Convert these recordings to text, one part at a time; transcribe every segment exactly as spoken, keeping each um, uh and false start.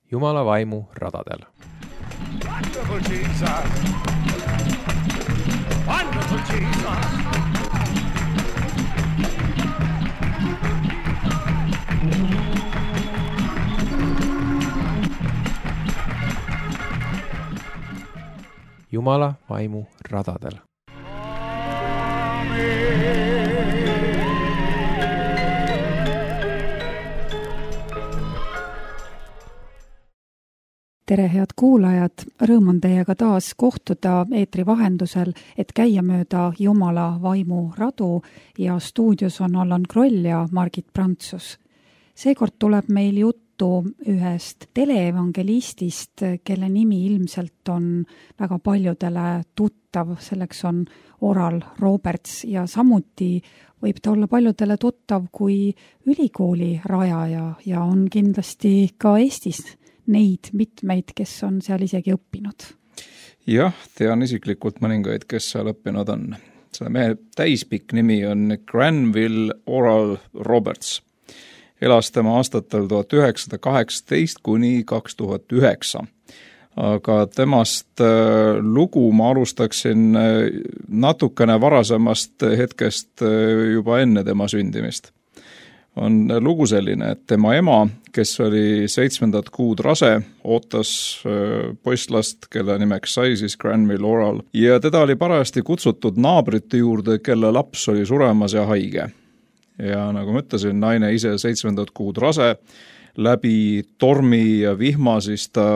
Jumala vaimu radadel. Wonderful Jesus. Wonderful Jesus. Jumala vaimu radadel. Tere, head kuulajad! Rõõm on teiega taas kohtuda eetri vahendusel, et käia mööda Jumala vaimu radu ja stuudios on Allan Kroll ja Margit Prantsus. Seekord tuleb meil juttu ühest teleevangelistist, kelle nimi ilmselt on väga paljudele tuttav, selleks on Oral Roberts ja samuti võib ta olla paljudele tuttav kui ülikooli rajaja ja on kindlasti ka Eestis neid mitmeid, kes on seal isegi õppinud. Jah, tean isiklikult mõningaid, kes seal õppinud on. Selle mehe täispikk nimi on Granville Oral Roberts. Elas tema aastatel tuhat üheksasada kaheksateist kuni kaks tuhat üheksa. Aga temast lugu ma alustaksin natukene varasemast hetkest juba enne tema sündimist. On lugu selline, et tema ema, kes oli seitsmendat kuud rase, ootas poisslast, kelle nimeks sai siis Granville Oral, ja teda oli parajasti kutsutud naabrite juurde, kelle laps oli suremas ja haige. Ja nagu ma ütlesin, naine ise seitsmendat kuud rase, läbi tormi ja vihma siis ta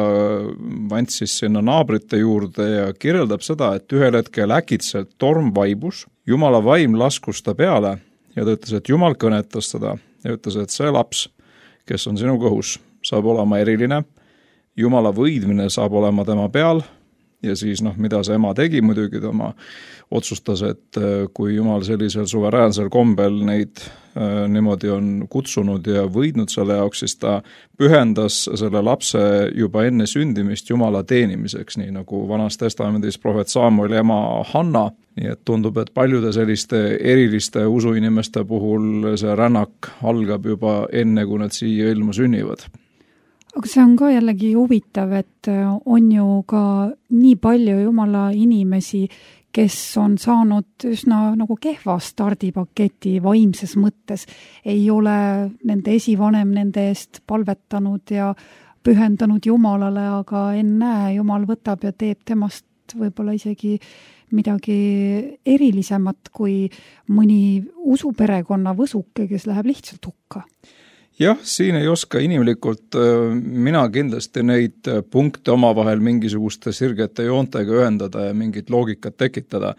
vantsis sinna naabrite juurde ja kirjeldab seda, et ühel hetkel äkitselt torm vaibus, Jumala vaim laskus ta peale ja ta ütles, et Jumal kõnetas teda ja ütles, et see laps, kes on sinu kõhus, saab olema eriline, Jumala võidmine saab olema tema peal ja siis noh, mida see ema tegi muidugi, tema otsustas, et kui Jumal sellisel suveräänsel kombel neid äh, niimoodi on kutsunud ja võidnud selle jaoks, siis ta pühendas selle lapse juba enne sündimist Jumala teenimiseks, nii nagu Vanas Testamendis prohvet Samueli ema Hanna. Nii et tundub, et paljude selliste eriliste usuinimeste puhul see rännak algab juba enne, kui nad siia ilma sünnivad. Aga see on ka jällegi huvitav, et on ju ka nii palju Jumala inimesi, kes on saanud üsna nagu kehva stardipaketi vaimses mõttes. Ei ole nende esivanem nende eest palvetanud ja pühendanud Jumalale, aga ennäe, Jumal võtab ja teeb temast võib-olla isegi midagi erilisemat kui mõni usuperekonna võsuke, kes läheb lihtsalt hukka. Jah, siin ei oska inimlikult mina kindlasti neid punkte omavahel mingisuguste sirgete joontega ühendada ja mingit loogikat tekitada.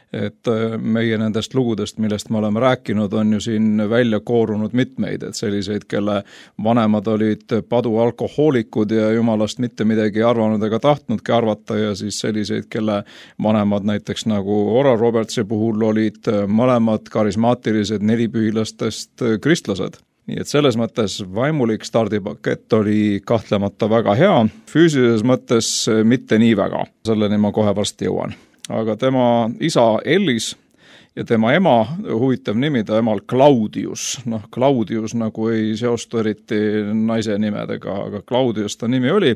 Et meie nendest lugudest, millest me oleme rääkinud, on ju siin välja koorunud mitmeid, et selliseid, kelle vanemad olid padu alkohoolikud ja Jumalast mitte midagi arvanud ega tahtnudki arvata ja siis selliseid, kelle vanemad näiteks nagu Oral Robertsi puhul olid mõlemad karismaatilised nelipühilastest kristlased. Nii et selles mõttes vaimulik stardipakett oli kahtlemata väga hea, füüsilises mõttes mitte nii väga, selleni ma kohe varsti jõuan. Aga tema isa Ellis ja tema ema, huvitav nimi, ta emal Claudius. Noh, Claudius nagu ei seostu eriti naise nimedega, aga Claudius ta nimi oli.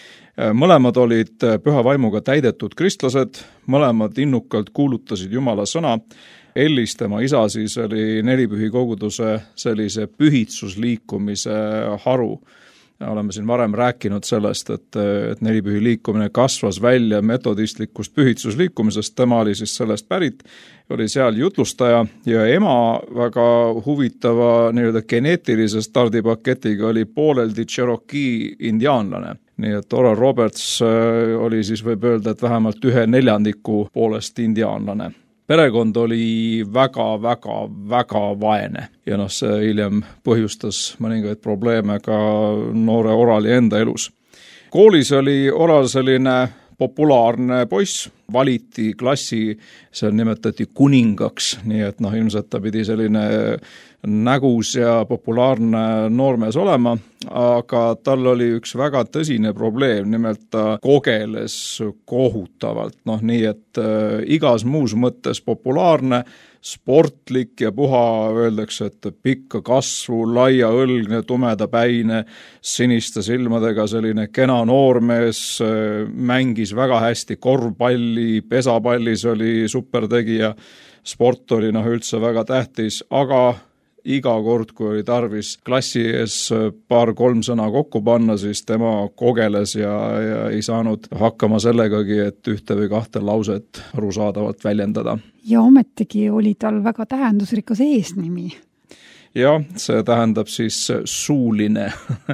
Mõlemad olid püha vaimuga täidetud kristlased, mõlemad innukalt kuulutasid Jumala sõna. Ellis, tema isa, siis oli nelipühi koguduse sellise pühitsusliikumise haru. Ja oleme siin varem rääkinud sellest, et, et nelipühi liikumine kasvas välja metodistlikust pühitsusliikumisest, tema oli siis sellest pärit, oli seal jutlustaja ja ema väga huvitava nii-öelda geneetilise stardipaketiga oli pooleldi Cherokee indiaanlane. Nii et Oral Roberts oli siis võib öelda, et vähemalt ühe neljandiku poolest indiaanlane. Perekond oli väga, väga, väga vaene ja noh, see hiljem põhjustas mõningaid probleeme ka noore Orali enda elus. Koolis oli Oral selline populaarne poiss, valiti klassi, seal nimetati kuningaks, nii et noh, ilmselt ta pidi selline nägus ja populaarne noormees olema, aga tal oli üks väga tõsine probleem, nimelt ta kogeles kohutavalt, noh nii, et äh, igas muus mõttes populaarne, sportlik ja puha, öeldakse, et pikka kasvu, laia õlgne, tumedapäine, siniste silmadega selline kena noormees, mängis väga hästi korvpalli, pesapallis oli supertegija, sport oli noh üldse väga tähtis, aga iga kord, kui oli tarvis klassi ees paar-kolm sõna kokku panna, siis tema kogeles ja, ja ei saanud hakkama sellegagi, et ühte või kahte lauset arusaadavalt väljendada. Ja ometigi oli tal väga tähendusrikas eesnimi. Jah, see tähendab siis suuline.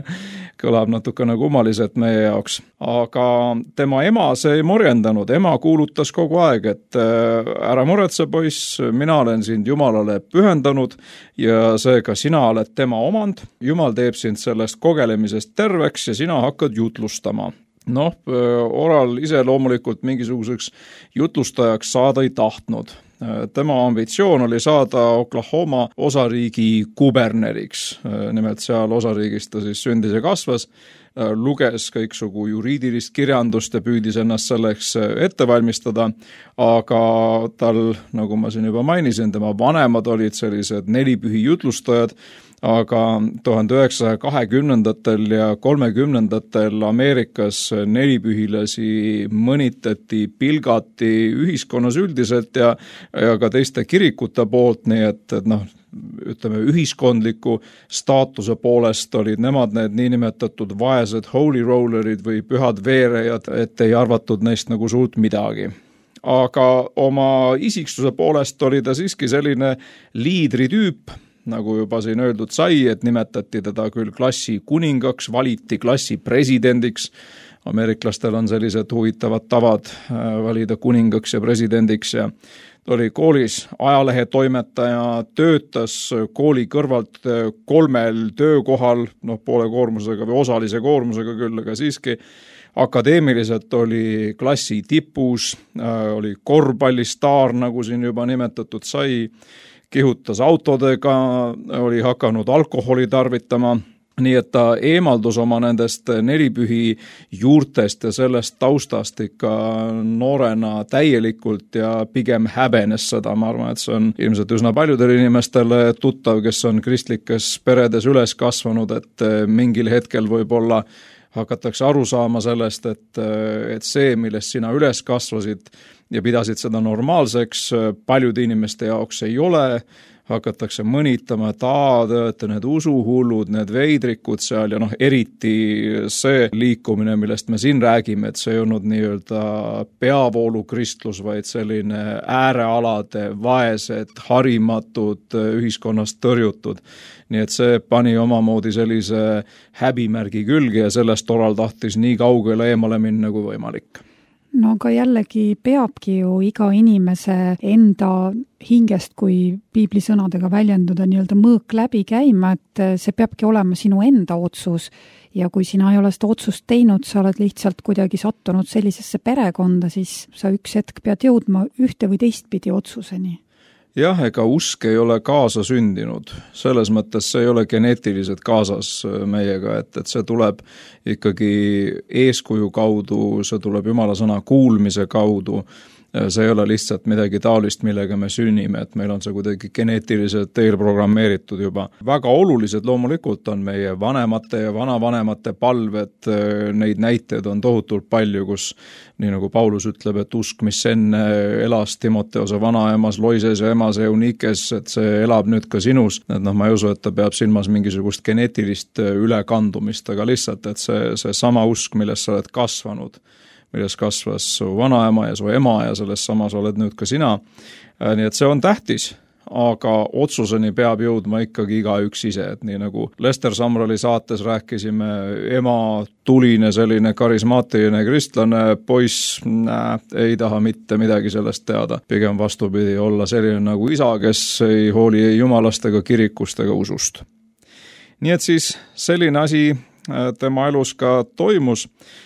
Kõlab natukene kummaliselt meie jaoks. Aga tema ema see ei morjendanud. Ema kuulutas kogu aeg, et ära muretse, poiss, mina olen sind Jumalale pühendanud ja seega sina oled tema omand. Jumal teeb sind sellest kogelemisest terveks ja sina hakkad jutlustama. Noh, Oral ise loomulikult mingisuguseks jutlustajaks saada ei tahtnud. Tema ambitsioon oli saada Oklahoma osariigi kuberneriks. Nimelt seal osariigis ta siis sündis ja kasvas, luges kõiksugu juriidilist kirjandust ja püüdis ennast selleks ette valmistada, aga tal, nagu ma siin juba mainisin, tema vanemad olid sellised nelipühi jutlustajad, aga tuhande üheksasaja kahekümnendatel ja kolmekümnendatel Ameerikas nelipühilasi mõnitati, pilgati ühiskonnas üldiselt ja, ja ka teiste kirikute poolt, nii et, et noh, ütleme, ühiskondliku staatuse poolest olid nemad need niinimetatud vaesed holy rollerid või pühad veerejad, et ei arvatud neist nagu suurt midagi. Aga oma isiksuse poolest oli ta siiski selline liidritüüp, nagu juba siin öeldud sai, et nimetati teda küll klassi kuningaks, valiti klassi presidendiks. Ameeriklastel on sellised huvitavad tavad valida kuningaks ja presidendiks ja ta oli koolis ajalehetoimetaja, töötas kooli kõrvalt kolmel töökohal, noh poole koormusega või osalise koormusega küll, aga siiski akadeemiliselt oli klassi tipus, oli korvpallistaar, nagu siin juba nimetatud sai, kihutas autodega, oli hakanud alkoholi tarvitama, nii et ta eemaldus oma nendest nelipühi juurtest ja sellest taustast ikka noorena täielikult ja pigem häbenes seda. Ma arvan, et see on ilmselt üsna paljudele inimestele tuttav, kes on kristlikes peredes üles kasvanud, et mingil hetkel võib-olla hakatakse aru saama sellest, et, et see, millest sina üles kasvasid ja pidasid seda normaalseks, paljude inimeste jaoks ei ole, hakatakse mõnitama, et aa, te olete need usuhullud, need veidrikud seal ja noh, eriti see liikumine, millest me siin räägime, et see ei olnud nii-öelda peavoolu kristlus, vaid selline äärealade, vaesed, harimatud, ühiskonnast tõrjutud. Nii et see pani omamoodi sellise häbimärgi külge ja sellest Oral tahtis nii kaugele eemale minna kui võimalik. No aga jällegi peabki ju iga inimese enda hingest, kui piiblisõnadega väljenduda, nii-öelda mõõk läbi käima, et see peabki olema sinu enda otsus ja kui sina ei ole seda otsust teinud, sa oled lihtsalt kuidagi sattunud sellisesse perekonda, siis sa üks hetk pead jõudma ühte või teistpidi otsuseni. Jah, ega usk ei ole kaasa sündinud. Selles mõttes see ei ole geneetiliselt kaasas meiega, et, et see tuleb ikkagi eeskuju kaudu, see tuleb Jumala sõna kuulmise kaudu. See ei ole lihtsalt midagi taolist, millega me sünnime, et meil on see kuidagi geneetiliselt eelprogrammeeritud juba. Väga olulised loomulikult on meie vanemate ja vanavanemate palved, neid näiteid on tohutult palju, kus nii nagu Paulus ütleb, et usk, mis enne elas Timoteose vanaemas, Loises ja emas Eunikes, et see elab nüüd ka sinus. Et noh, ma ei usu, et ta peab silmas mingisugust geneetilist ülekandumist, aga lihtsalt, et see, see sama usk, milles sa oled kasvanud, milles kasvas su vanaema ja su ema ja selles samas oled nüüd ka sina. Nii et see on tähtis, aga otsuseni peab jõudma ikkagi igaüks ise, et nii nagu Lester Sumralli saates rääkisime, ema tuline selline karismaatiline kristlane, poiss nää, ei taha mitte midagi sellest teada. Pigem vastupidi olla selline nagu isa, kes ei hooli ei jumalast ega kirikust ega usust. Nii et siis selline asi tema elus ka toimus.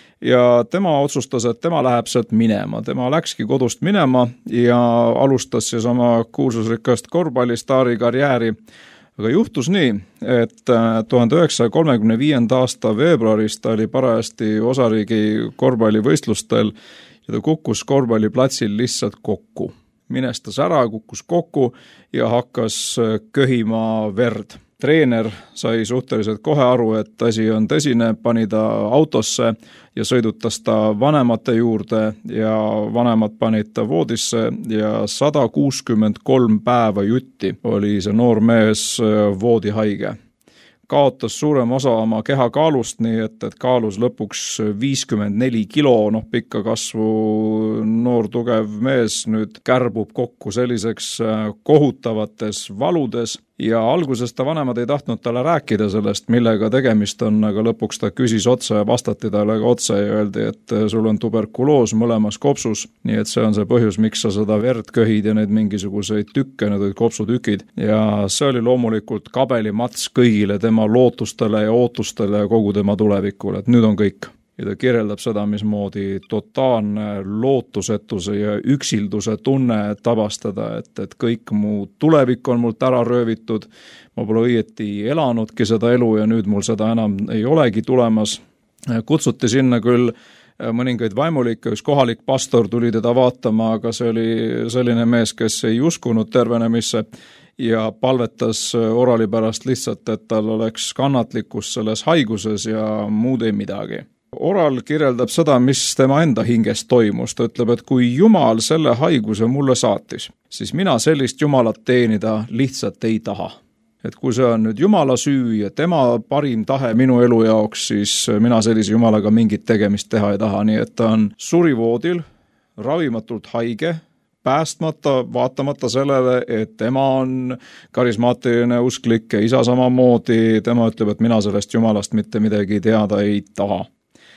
Ja tema otsustas, et tema läheb sealt minema. Tema läkski kodust minema ja alustas siis oma kuulsusrikast korvpallistaari karjääri. Aga juhtus nii, et tuhande üheksasaja kolmekümne viienda aasta veebruaris ta oli parajasti osariigi korvpallivõistlustel ja ta kukkus korvpalliplatsil lihtsalt kokku. minestas ära, kukkus kokku ja hakkas köhima verd. Treener sai suhteliselt kohe aru, et asi on tõsine, pani ta autosse ja sõidutas ta vanemate juurde ja vanemad panid ta voodisse ja sada kuuskümmend kolm päeva jutti oli see noor mees voodihaige. Kaotas suurem osa oma keha kaalust, nii et, et kaalus lõpuks viiskümmend neli kilo, noh pikka kasvu noor tugev mees nüüd kärbub kokku selliseks kohutavates valudes ja alguses ta vanemad ei tahtnud talle rääkida sellest, millega tegemist on, aga lõpuks ta küsis otsa ja vastati talle ka otsa ja öeldi, et sul on tuberkuloos mõlemas kopsus, nii et see on see põhjus, miks sa seda verd köhid ja need mingisuguseid tükke, need olid kopsutükid ja see oli loomulikult kabelimats kõigile tema lootustele ja ootustele ja kogu tema tulevikule, et nüüd on kõik. Ja ta kirjeldab seda, mismoodi totaalne lootusetuse ja üksilduse tunne tabastada, et, et kõik mu tulevik on mult ära röövitud, ma pole õieti elanudki seda elu ja nüüd mul seda enam ei olegi tulemas. Kutsuti sinna küll mõningaid vaimulikke, üks kohalik pastor tuli teda vaatama, aga see oli selline mees, kes ei uskunud tervenemisse ja palvetas orali pärast lihtsalt, et tal oleks kannatlikkus selles haiguses ja muud ei midagi. Oral kirjeldab seda, mis tema enda hinges toimus. Ta ütleb, et kui Jumal selle haiguse mulle saatis, siis mina sellist Jumalat teenida lihtsalt ei taha. Et kui see on nüüd Jumala süü ja tema parim tahe minu elu jaoks, siis mina sellise Jumalaga mingit tegemist teha ei taha. Nii et ta on surivoodil, ravimatult haige, päästmata, vaatamata sellele, et tema on karismaatiline usklik ja isa samamoodi. Tema ütleb, et mina sellest Jumalast mitte midagi teada ei taha.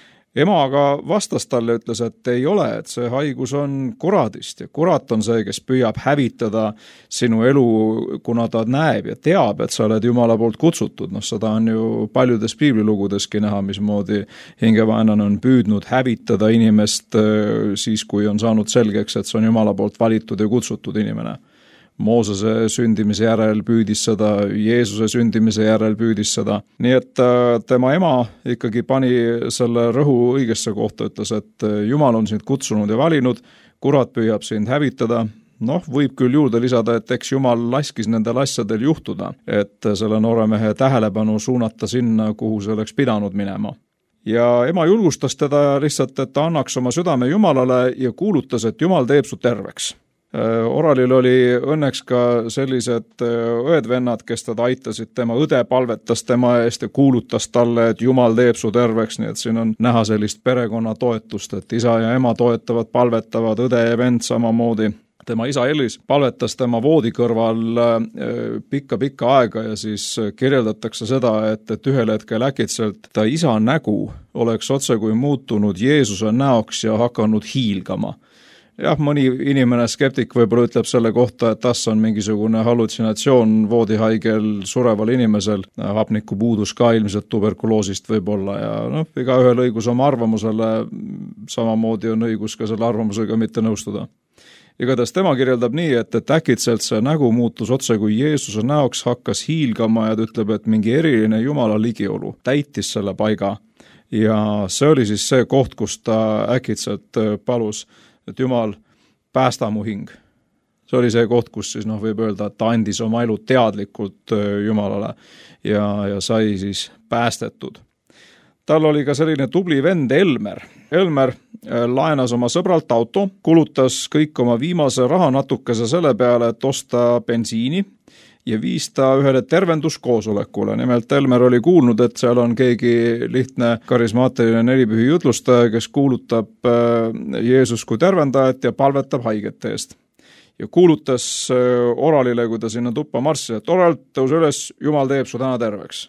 Ema aga vastas talle, ütles, et ei ole, et see haigus on kuradist ja kurat on see, kes püüab hävitada sinu elu, kuna ta näeb ja teab, et sa oled Jumala poolt kutsutud. No, seda on ju paljudes piiblilugudeski näha, mismoodi hingevaenlane on püüdnud hävitada inimest siis, kui on saanud selgeks, et see on Jumala poolt valitud ja kutsutud inimene. Moosese sündimise järel püüdis seda, Jeesuse sündimise järel püüdis seda. Nii et tema ema ikkagi pani selle rõhu õigesse kohta, ütles, et Jumal on sind kutsunud ja valinud, kurat püüab sind hävitada. Noh, võib küll juurde lisada, et eks Jumal laskis nendel asjadel juhtuda, et selle noore mehe tähelepanu suunata sinna, kuhu see oleks pidanud minema. Ja ema julgustas teda lihtsalt, et ta annaks oma südame Jumalale ja kuulutas, et Jumal teeb su terveks. Oralil oli õnneks ka sellised õed-vennad, kes teda aitasid, tema õde palvetas tema eest ja kuulutas talle, et Jumal teeb su terveks, nii et siin on näha sellist perekonna toetust, et isa ja ema toetavad, palvetavad, õde ja vend samamoodi. Tema isa Elis palvetas tema voodi kõrval pikka-pikka aega ja siis kirjeldatakse seda, et, et ühel hetkel äkitselt ta isa nägu oleks otse kui muutunud Jeesuse näoks ja hakanud hiilgama. Jah, mõni inimene skeptik võib-olla ütleb selle kohta, et tas on mingisugune hallutsinatsioon voodihaigel sureval inimesel, hapniku puudus ka ilmselt tuberkuloosist võib-olla ja noh, iga ühel õigus oma arvamusele, samamoodi on õigus ka selle arvamusega mitte nõustuda. Igatahes tema kirjeldab nii, et, et äkitselt see nägu muutus otse kui Jeesuse näoks, hakkas hiilgama ja ta ütleb, et mingi eriline Jumala ligiolu täitis selle paiga ja see oli siis see koht, kus ta äkitselt palus, et Jumal, päästa mu hing. See oli see koht, kus siis noh, võib öelda, et ta andis oma elu teadlikult Jumalale ja, ja sai siis päästetud. Tal oli ka selline tubli vend Elmer. Elmer laenas oma sõbralt auto, kulutas kõik oma viimase raha natukese selle peale, et osta bensiini ja viis ta ühele tervenduskoosolekule. Nimelt Elmer oli kuulnud, et seal on keegi lihtne karismaatiline nelipühi jutlustaja, kes kuulutab Jeesus kui tervendajat ja palvetab haigete eest. Ja kuulutas Oralile, kui ta sinna tuppa marssi, et Oral, tõuse üles, Jumal teeb su täna terveks.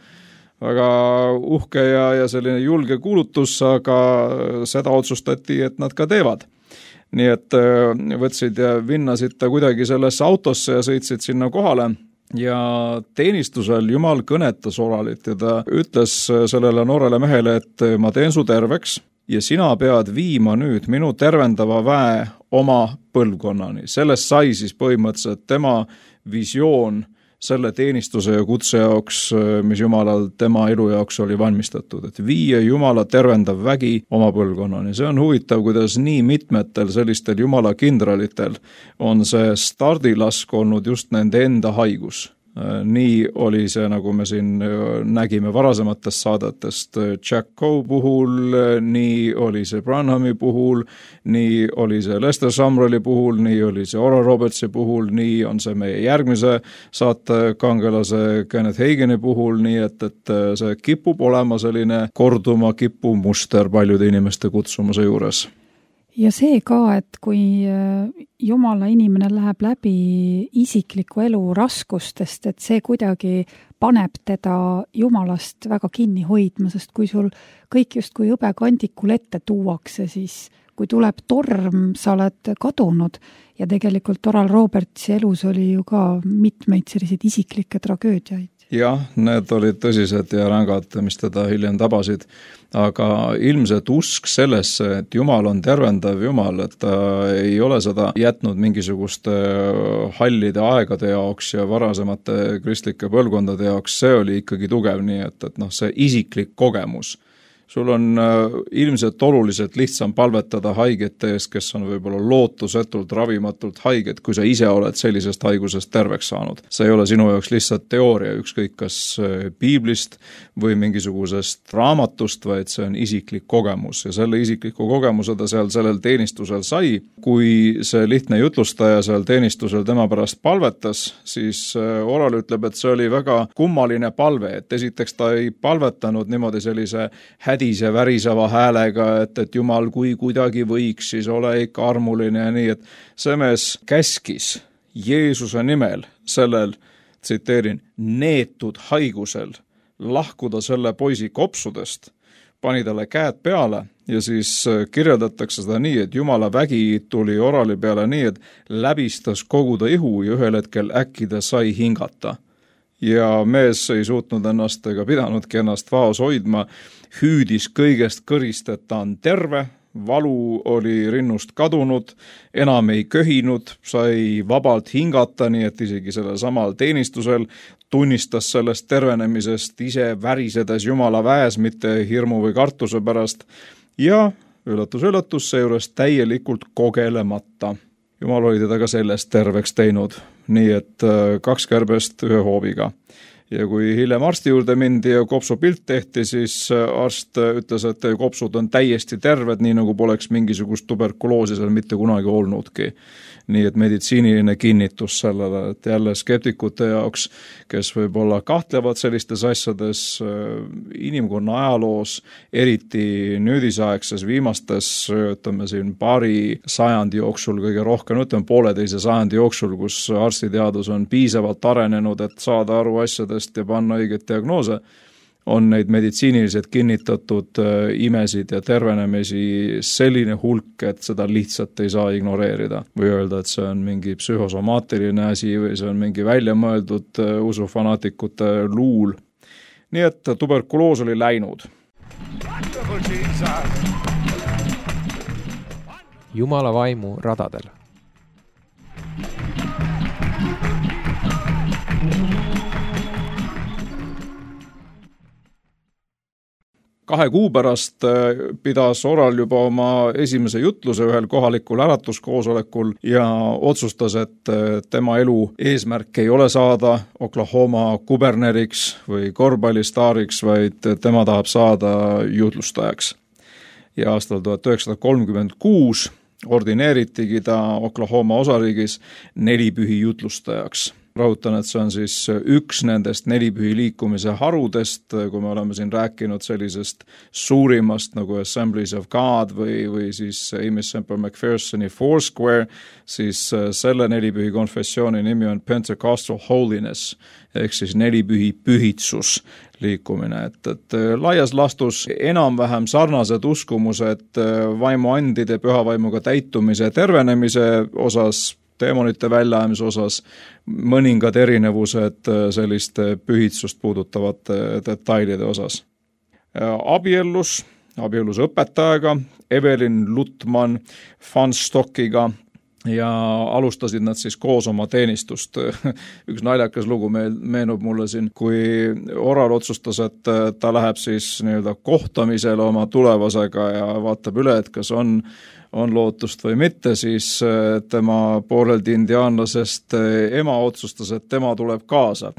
Väga uhke ja, ja selline julge kuulutus, aga seda otsustati, et nad ka teevad. Nii et võtsid ja vinnasid ta kuidagi sellesse autosse ja sõitsid sinna kohale ja teenistusel Jumal kõnetas Oralit ja ta ütles sellele noorele mehele, et ma teen su terveks ja sina pead viima nüüd minu tervendava väe oma põlvkonnani. Sellest sai siis põhimõtteliselt tema visioon selle teenistuse ja kutse jaoks, mis Jumalal tema elu jaoks oli valmistatud, et viia Jumala tervendav vägi oma põlvkonnani. See on huvitav, kuidas nii mitmetel sellistel Jumala kindralitel on see stardilask olnud just nende enda haigus. Nii oli see, nagu me siin nägime varasematest saadetest Jack Coe puhul, nii oli see Branhami puhul, nii oli see Lester Sumralli puhul, nii oli see Oral Robertsi puhul, nii on see meie järgmise saatekangelase Kenneth Hagini puhul, nii et, et see kipub olema selline korduma kippu muster paljude inimeste kutsumuse juures. Ja see ka, et kui Jumala inimene läheb läbi isikliku elu raskustest, et see kuidagi paneb teda Jumalast väga kinni hoidma, sest kui sul kõik just kui hõbekandikul ette tuuakse, siis kui tuleb torm, sa oled kadunud ja tegelikult Oral Robertsi elus oli ju ka mitmeid selliseid isiklikke tragöödiaid. Jah, need olid tõsised ja rängad, mis teda hiljem tabasid, aga ilmselt usk sellesse, et Jumal on tervendav Jumal, et ta ei ole seda jätnud mingisuguste hallide aegade jaoks ja varasemate kristlike põlvkondade jaoks, see oli ikkagi tugev, nii et, et noh, see isiklik kogemus. Sul on ilmselt oluliselt lihtsam palvetada haigete eest, kes on võib-olla lootusetult, ravimatult haiged, kui sa ise oled sellisest haigusest terveks saanud. See ei ole sinu jaoks lihtsalt teooria, ükskõik kas piiblist või mingisugusest raamatust, vaid see on isiklik kogemus ja selle isikliku kogemuse ta seal sellel teenistusel sai. Kui see lihtne jutlustaja seal teenistusel tema pärast palvetas, siis Oral ütleb, et see oli väga kummaline palve, et esiteks ta ei palvetanud niimoodi sellise hädise väriseva häälega, et, et Jumal, kui kuidagi võiks, siis ole ikka armuline ja nii, et see mees käskis Jeesuse nimel sellel, tsiteerin, neetud haigusel lahkuda selle poisi kopsudest, pani talle käed peale ja siis kirjeldatakse seda nii, et Jumala vägi tuli Orali peale nii, et läbistas kogu ta ihu ja ühel hetkel äkki ta sai hingata. Ja mees ei suutnud ennast ega pidanudki ennast vaos hoidma, hüüdis kõigest kõrist, et ta on terve, valu oli rinnust kadunud, enam ei köhinud, sai vabalt hingata, nii et isegi sellel samal teenistusel tunnistas sellest tervenemisest ise värisedes Jumala väes, mitte hirmu või kartuse pärast ja üllatus-üllatus seejuures täielikult kogelemata. Jumal oli teda ka sellest terveks teinud, nii et kaks kärbest ühe hoobiga. Ja kui hiljem arsti juurde mindi ja kopsupilt tehti, siis arst ütles, et kopsud on täiesti terved, nii nagu poleks mingisugust tuberkuloosi seal mitte kunagi olnudki. Nii et meditsiiniline kinnitus sellele, et jälle skeptikute jaoks, kes võib-olla kahtlevad sellistes asjades inimkonna ajaloos, eriti nüüdisaegses viimastes, ütleme siin paari sajandi jooksul kõige rohkem, ütleme pooleteise sajandi jooksul, kus arstiteadus on piisavalt arenenud, et saada aru asjadest ja panna õiget diagnoose, on neid meditsiiniliselt kinnitatud imesid ja tervenemisi selline hulk, et seda lihtsalt ei saa ignoreerida. Või öelda, et see on mingi psühhosomaatiline asi või see on mingi väljamõeldud usufanaatikute luul. Nii et tuberkuloos oli läinud. Jumala vaimu radadel. Kahe kuu pärast pidas Oral juba oma esimese jutluse ühel kohalikul äratuskoosolekul ja otsustas, et tema elu eesmärk ei ole saada Oklahoma kuberneriks või korvpallistaariks, vaid tema tahab saada jutlustajaks. Ja aastal tuhat üheksasada kolmkümmend kuus ordineeritigi ta Oklahoma osariigis nelipühi jutlustajaks. Rõhutan, et see on siis üks nendest nelipühi liikumise harudest, kui me oleme siin rääkinud sellisest suurimast nagu Assemblies of God või, või siis Amy Semper McPhersoni Foursquare, siis selle nelipühi konfessiooni nimi on Pentecostal Holiness, ehk siis nelipühi pühitsus liikumine, et, et laias lastus enam-vähem sarnased uskumused vaimuandide pühavaimuga täitumise tervenemise osas, teemonite väljaajamise osas, mõningad erinevused selliste pühitsust puudutavate detailide osas. Abiellus, abiellus õpetajaga, Evelyn Lutman Fanstockiga ja alustasid nad siis koos oma teenistust. Üks naljakas lugu meenub mulle siin, kui Oral otsustas, et ta läheb siis nii-öelda kohtamisele oma tulevasega ja vaatab üle, et kas on, on lootust või mitte, siis tema pooleldi indiaanlasest ema otsustas, et tema tuleb kaasa.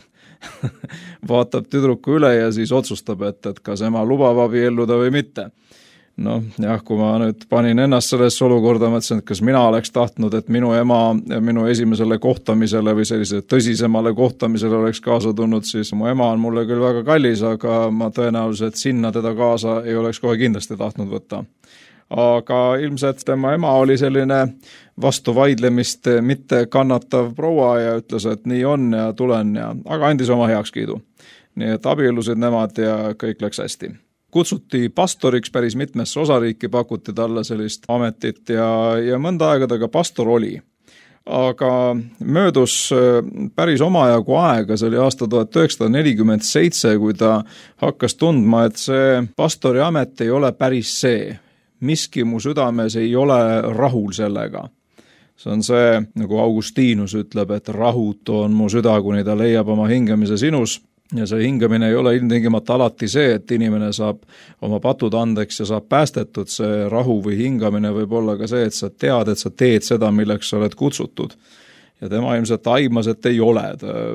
Vaatab tüdruku üle ja siis otsustab, et, et kas ema lubab abielluda või mitte. Noh, jah, kui ma nüüd panin ennast sellesse olukorda, mõtlesin, et kas mina oleks tahtnud, et minu ema minu esimesele kohtamisele või sellise tõsisemale kohtamisele oleks kaasa tulnud, siis mu ema on mulle küll väga kallis, aga ma tõenäoliselt sinna teda kaasa ei oleks kohe kindlasti tahtnud võtta. Aga ilmselt tema ema oli selline vastu vaidlemist mitte kannatav proua ja ütles, et nii on ja tulen, ja, aga andis oma heakskiidu. Nii et abiellusid nemad ja kõik läks hästi. Kutsuti pastoriks päris mitmesse osariiki, pakuti talle sellist ametit ja, ja mõnda aega ta ka pastor oli. Aga möödus päris omajagu aega, see oli aasta tuhat üheksasada nelikümmend seitse, kui ta hakkas tundma, et see pastori amet ei ole päris see. Miski mu südames ei ole rahul sellega. See on see, nagu Augustinus ütleb, et rahutu on mu süda, kuni ta leiab oma hingamise sinus. Ja see hingamine ei ole ilmtingimata alati see, et inimene saab oma patud andeks ja saab päästetud. See rahu või hingamine võib olla ka see, et sa tead, et sa teed seda, milleks sa oled kutsutud. Ja tema ilmselt aimas, et ei ole.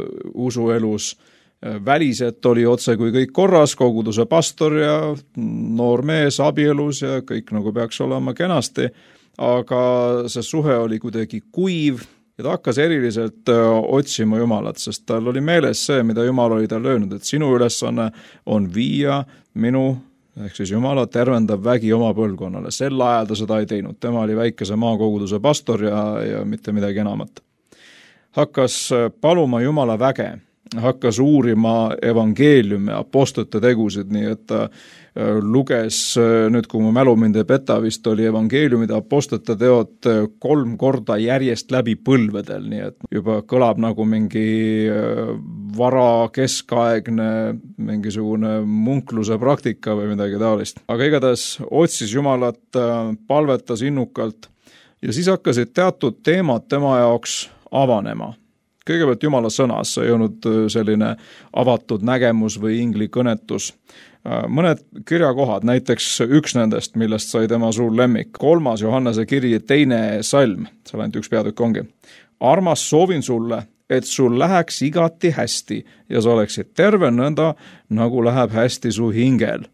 Usuelus väliselt oli otse kui kõik korras, koguduse pastor ja noor mees abielus ja kõik nagu peaks olema kenasti. Aga see suhe oli kuidagi kuiv. Ja ta hakkas eriliselt otsima Jumalat, sest tal oli meeles see, mida Jumal oli tal öelnud, et sinu ülesanne on viia minu, ehk siis Jumala tervendav vägi oma põlvkonnale. Sel ajal ta seda ei teinud. Tema oli väikese maakoguduse pastor ja, ja mitte midagi enamat. Hakkas paluma Jumala väge, hakkas uurima evangeeliumi, apostlite tegusid, nii et ta luges, nüüd kui mu mälu mind ei peta, vist oli evangeeliumide apostlite teod kolm korda järjest läbi põlvedel, nii et juba kõlab nagu mingi vara keskaegne mingisugune munkluse praktika või midagi taolist. Aga igatahes otsis Jumalat, palvetas innukalt ja siis hakkasid teatud teemad tema jaoks avanema. Kõigepealt Jumala sõnas, see ei olnud selline avatud nägemus või ingli kõnetus. Mõned kirjakohad, näiteks üks nendest, millest sai tema suur lemmik. Kolmas Johannese kiri, teine salm, seal ainult üks peatükk ongi. Armas soovin sulle, et sul läheks igati hästi ja sa oleksid terve nõnda, nagu läheb hästi su hingel.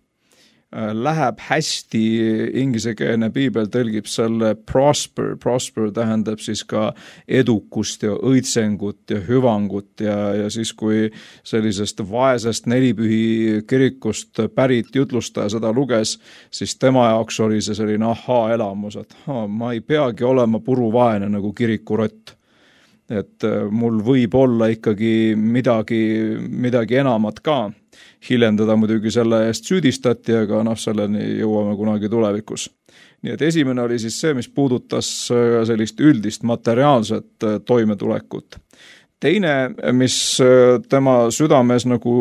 Läheb hästi, inglisekeelne piibel tõlgib selle prosper, prosper tähendab siis ka edukust ja õitsengut ja hüvangut ja, ja siis kui sellisest vaesest nelipühi kirikust pärit jutlustaja seda luges, siis tema jaoks oli see selline ahaa elamus, et ha, ma ei peagi olema puruvaene nagu kirikurott. Et mul võib olla ikkagi midagi, midagi enamat ka. Hiljem teda muidugi selle eest süüdistati, aga noh, selleni jõuame kunagi tulevikus. Nii et esimene oli siis see, mis puudutas sellist üldist materiaalset toimetulekut. Teine, mis tema südames nagu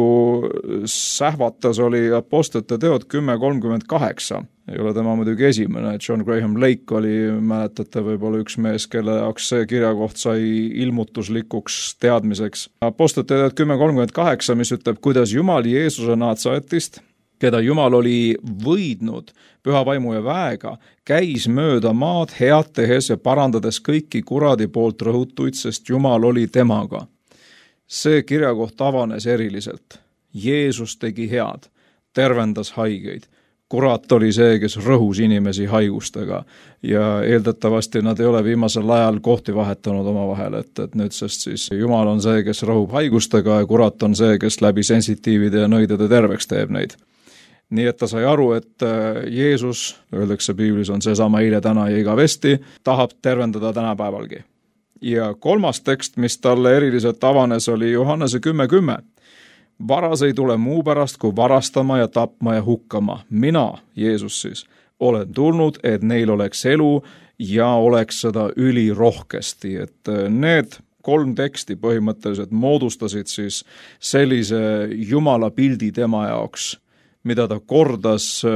sähvatas, oli apostlite teod kümme kolmkümmend kaheksa. Ei ole tema muidugi esimene. John Graham Lake oli, mäletate, võib-olla üks mees, kelle jaoks see kirjakoht sai ilmutuslikuks teadmiseks. Apostlite teod kümme kolmkümmend kaheksa, mis ütleb, kuidas Jumal Jeesuse Naatsaretist, keda Jumal oli võidnud püha vaimu ja väega, käis mööda maad head tehes ja parandades kõiki kuradi poolt rõhutuid, sest Jumal oli temaga. See kirjakoht avanes eriliselt. Jeesus tegi head, tervendas haigeid. Kurat oli see, kes rõhus inimesi haigustega ja eeldatavasti nad ei ole viimasel ajal kohti vahetanud oma vahel, et, et nüüd sest siis Jumal on see, kes rõhub haigustega ja kurat on see, kes läbi sensitiivide ja nõidade terveks teeb neid. Nii et ta sai aru, et Jeesus, öeldakse piiblis, on seesama eile, täna ja igavesti, tahab tervendada tänapäevalgi. Ja kolmas tekst, mis talle eriliselt avanes, oli Johannese kümme kümme. Varas ei tule muu pärast, kui varastama ja tapma ja hukkama. Mina, Jeesus siis, olen tulnud, et neil oleks elu ja oleks seda ülirohkesti. Et need kolm teksti põhimõtteliselt moodustasid siis sellise Jumala pildi tema jaoks, mida ta kordas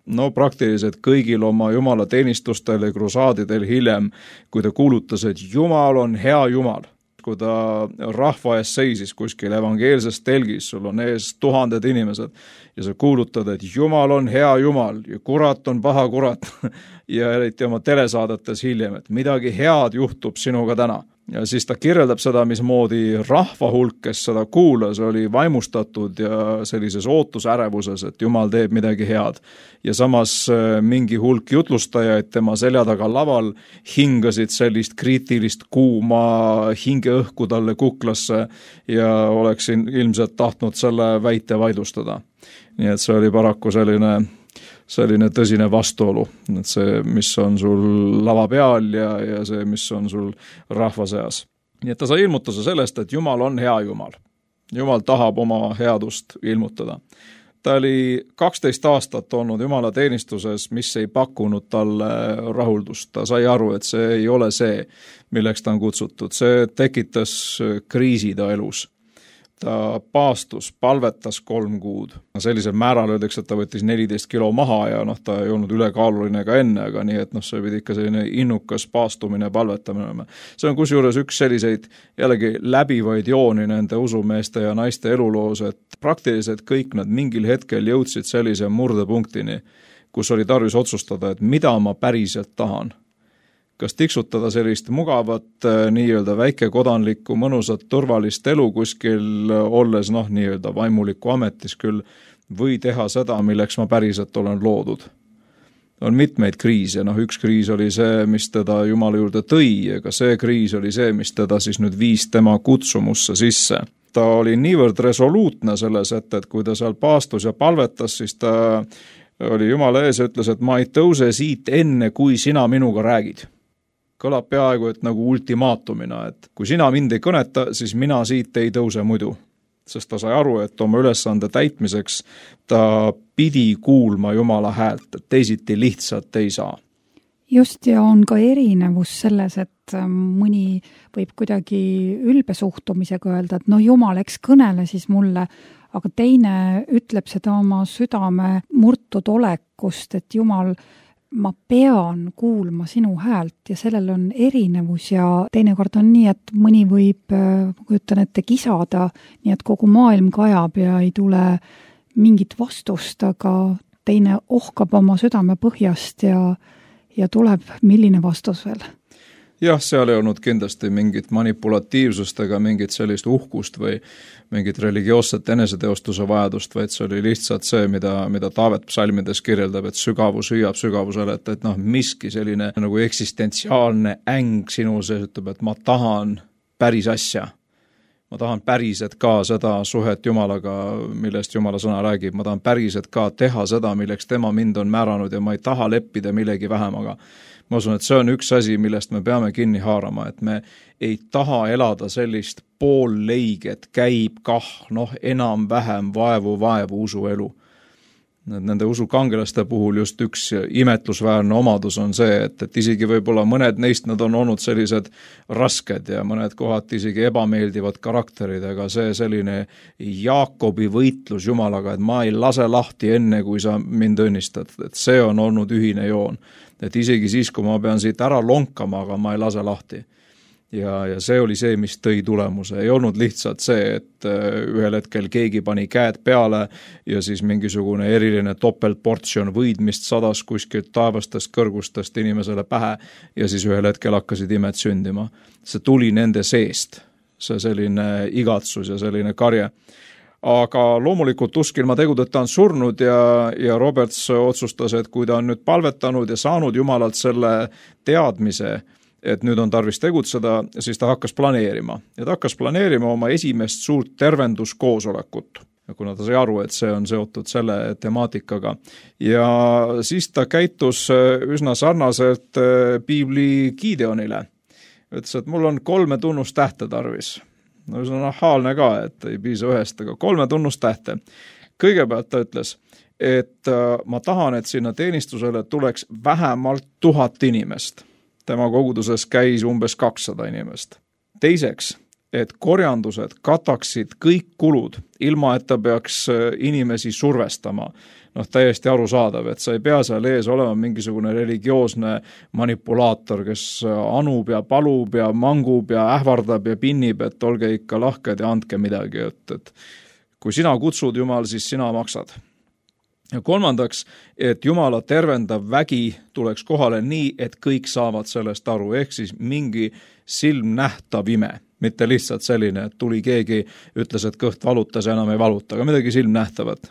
no praktiliselt kõigil oma jumala teenistustel ja krusaadidel hiljem, kui ta kuulutas, et Jumal on hea Jumal. Kui ta rahva ees seisis kuskil evangeelses telgis, sul on ees tuhanded inimesed ja sa kuulutad, et Jumal on hea Jumal ja kurat on paha kurat ja eriti oma telesaadetes hiljem, et midagi head juhtub sinuga täna. Ja siis ta kirjeldab seda, mismoodi rahva hulk, kes seda kuulas, oli vaimustatud ja sellises ootusärevuses, et Jumal teeb midagi head. Ja samas mingi hulk jutlustajaid tema selja taga laval hingasid sellist kriitilist kuuma hingeõhku talle kuklasse ja oleksin ilmselt tahtnud selle väite vaidlustada. Nii et see oli paraku selline selline tõsine vastuolu, et see, mis on sul lava peal ja, ja see, mis on sul rahva seas. Nii et ta sai ilmutuse sellest, et Jumal on hea Jumal. Jumal tahab oma headust ilmutada. Ta oli kaksteist aastat olnud Jumala teenistuses, mis ei pakkunud talle rahuldust. Ta sai aru, et see ei ole see, milleks ta on kutsutud. See tekitas kriisi ta elus. Ta paastus, palvetas kolm kuud. Sellisel määral öeldakse, et ta võttis neliteist kilo maha ja noh, ta ei olnud ülekaaluline ka enne, aga nii, et noh, see pidi ikka selline innukas paastumine, palvetamine. See on kusjuures üks selliseid jällegi läbivaid jooni nende usumeeste ja naiste eluloos, et praktiliselt kõik nad mingil hetkel jõudsid sellise murdepunktini, kus oli tarvis otsustada, et mida ma päriselt tahan. Kas tiksutada sellist mugavat nii-öelda väikekodanlikku, mõnusat, turvalist elu kuskil olles noh, nii-öelda vaimuliku ametis küll, või teha seda, milleks ma päriselt olen loodud. On mitmeid kriise, noh üks kriis oli see, mis teda Jumala juurde tõi, aga see kriis oli see, mis teda siis nüüd viis tema kutsumusse sisse. Ta oli niivõrd resoluutne selles, et, et kui ta seal paastus ja palvetas, siis ta oli Jumala ees ja ütles, et ma ei tõuse siit enne, kui sina minuga räägid. Kõlab peaaegu, et nagu ultimaatumina, et kui sina mind ei kõneta, siis mina siit ei tõuse muidu. Sest ta sai aru, et oma ülesande täitmiseks ta pidi kuulma Jumala häält, et teisiti lihtsalt ei saa. Just, ja on ka erinevus selles, et mõni võib kuidagi ülbe suhtumisega öelda, et no Jumal, eks kõnele siis mulle, aga teine ütleb seda oma südame murtud olekust, et Jumal, ma pean kuulma sinu häält ja sellel on erinevus ja teinekord on nii, et mõni võib, kujutan ette, kisada, nii et kogu maailm kajab ja ei tule mingit vastust, aga teine ohkab oma südame põhjast ja, ja tuleb milline vastus veel. Jah, seal ei olnud kindlasti mingit manipulatiivsust ega mingit sellist uhkust või mingit religioosset eneseteostuse vajadust, vaid see oli lihtsalt see, mida, mida Taavet psalmides kirjeldab, et sügavus hüüab sügavusele, et, et noh, miski selline nagu eksistentsiaalne äng sinu sees ütleb, et ma tahan päris asja. Ma tahan päriselt ka seda suhet Jumalaga, millest Jumala sõna räägib. Ma tahan päriselt ka teha seda, milleks tema mind on määranud ja ma ei taha leppida millegi vähemaga. Ma usun, et see on üks asi, millest me peame kinni haarama, et me ei taha elada sellist poolleiget, käib kah, noh, enam-vähem vaevu-vaevu usuelu. Nende usukangelaste puhul just üks imetlusväärne omadus on see, et, et isegi võib-olla mõned neist nad on olnud sellised rasked ja mõned kohad isegi ebameeldivad karakterid, aga see selline Jaakobi võitlus Jumalaga, et ma ei lase lahti enne, kui sa mind õnnistad, et see on olnud ühine joon. Et isegi siis, kui ma pean siit ära lonkama, aga ma ei lase lahti. Ja, ja see oli see, mis tõi tulemuse. Ei olnud lihtsalt see, et ühel hetkel keegi pani käed peale ja siis mingisugune eriline topeltportsjon võidmist sadas kuskilt taevastest kõrgustest inimesele pähe ja siis ühel hetkel hakkasid imed sündima. See tuli nende seest, see selline igatsus ja selline karje. Aga loomulikult uskilma tegudeta on surnud ja, ja Roberts otsustas, et kui ta on nüüd palvetanud ja saanud Jumalalt selle teadmise, et nüüd on tarvis tegutseda, siis ta hakkas planeerima. Ja ta hakkas planeerima oma esimest suurt tervenduskoosolekut, kuna ta sai aru, et see on seotud selle temaatikaga. Ja siis ta käitus üsna sarnaselt piibli Gideonile. Ütles, et mul on kolme tunnustähte tarvis. No see on nahaalne ka, et ei piisa ühest, aga kolme tunnustähte. Kõigepealt ta ütles, et ma tahan, et sinna teenistusele tuleks vähemalt tuhat inimest. Tema koguduses käis umbes kakssada inimest. Teiseks, et korjandused kataksid kõik kulud, ilma et ta peaks inimesi survestama. noh, täiesti arusaadav, et sa ei pea seal ees olema mingisugune religioosne manipulaator, kes anub ja palub ja mangub ja ähvardab ja pinnib, et olge ikka lahked ja andke midagi, et, et kui sina kutsud Jumal, siis sina maksad. Ja kolmandaks, et Jumala tervendav vägi tuleks kohale nii, et kõik saavad sellest aru, ehk siis mingi silmnähtav ime, mitte lihtsalt selline, et tuli keegi, ütles, et kõht valutas ja enam ei valuta, aga midagi silmnähtavat.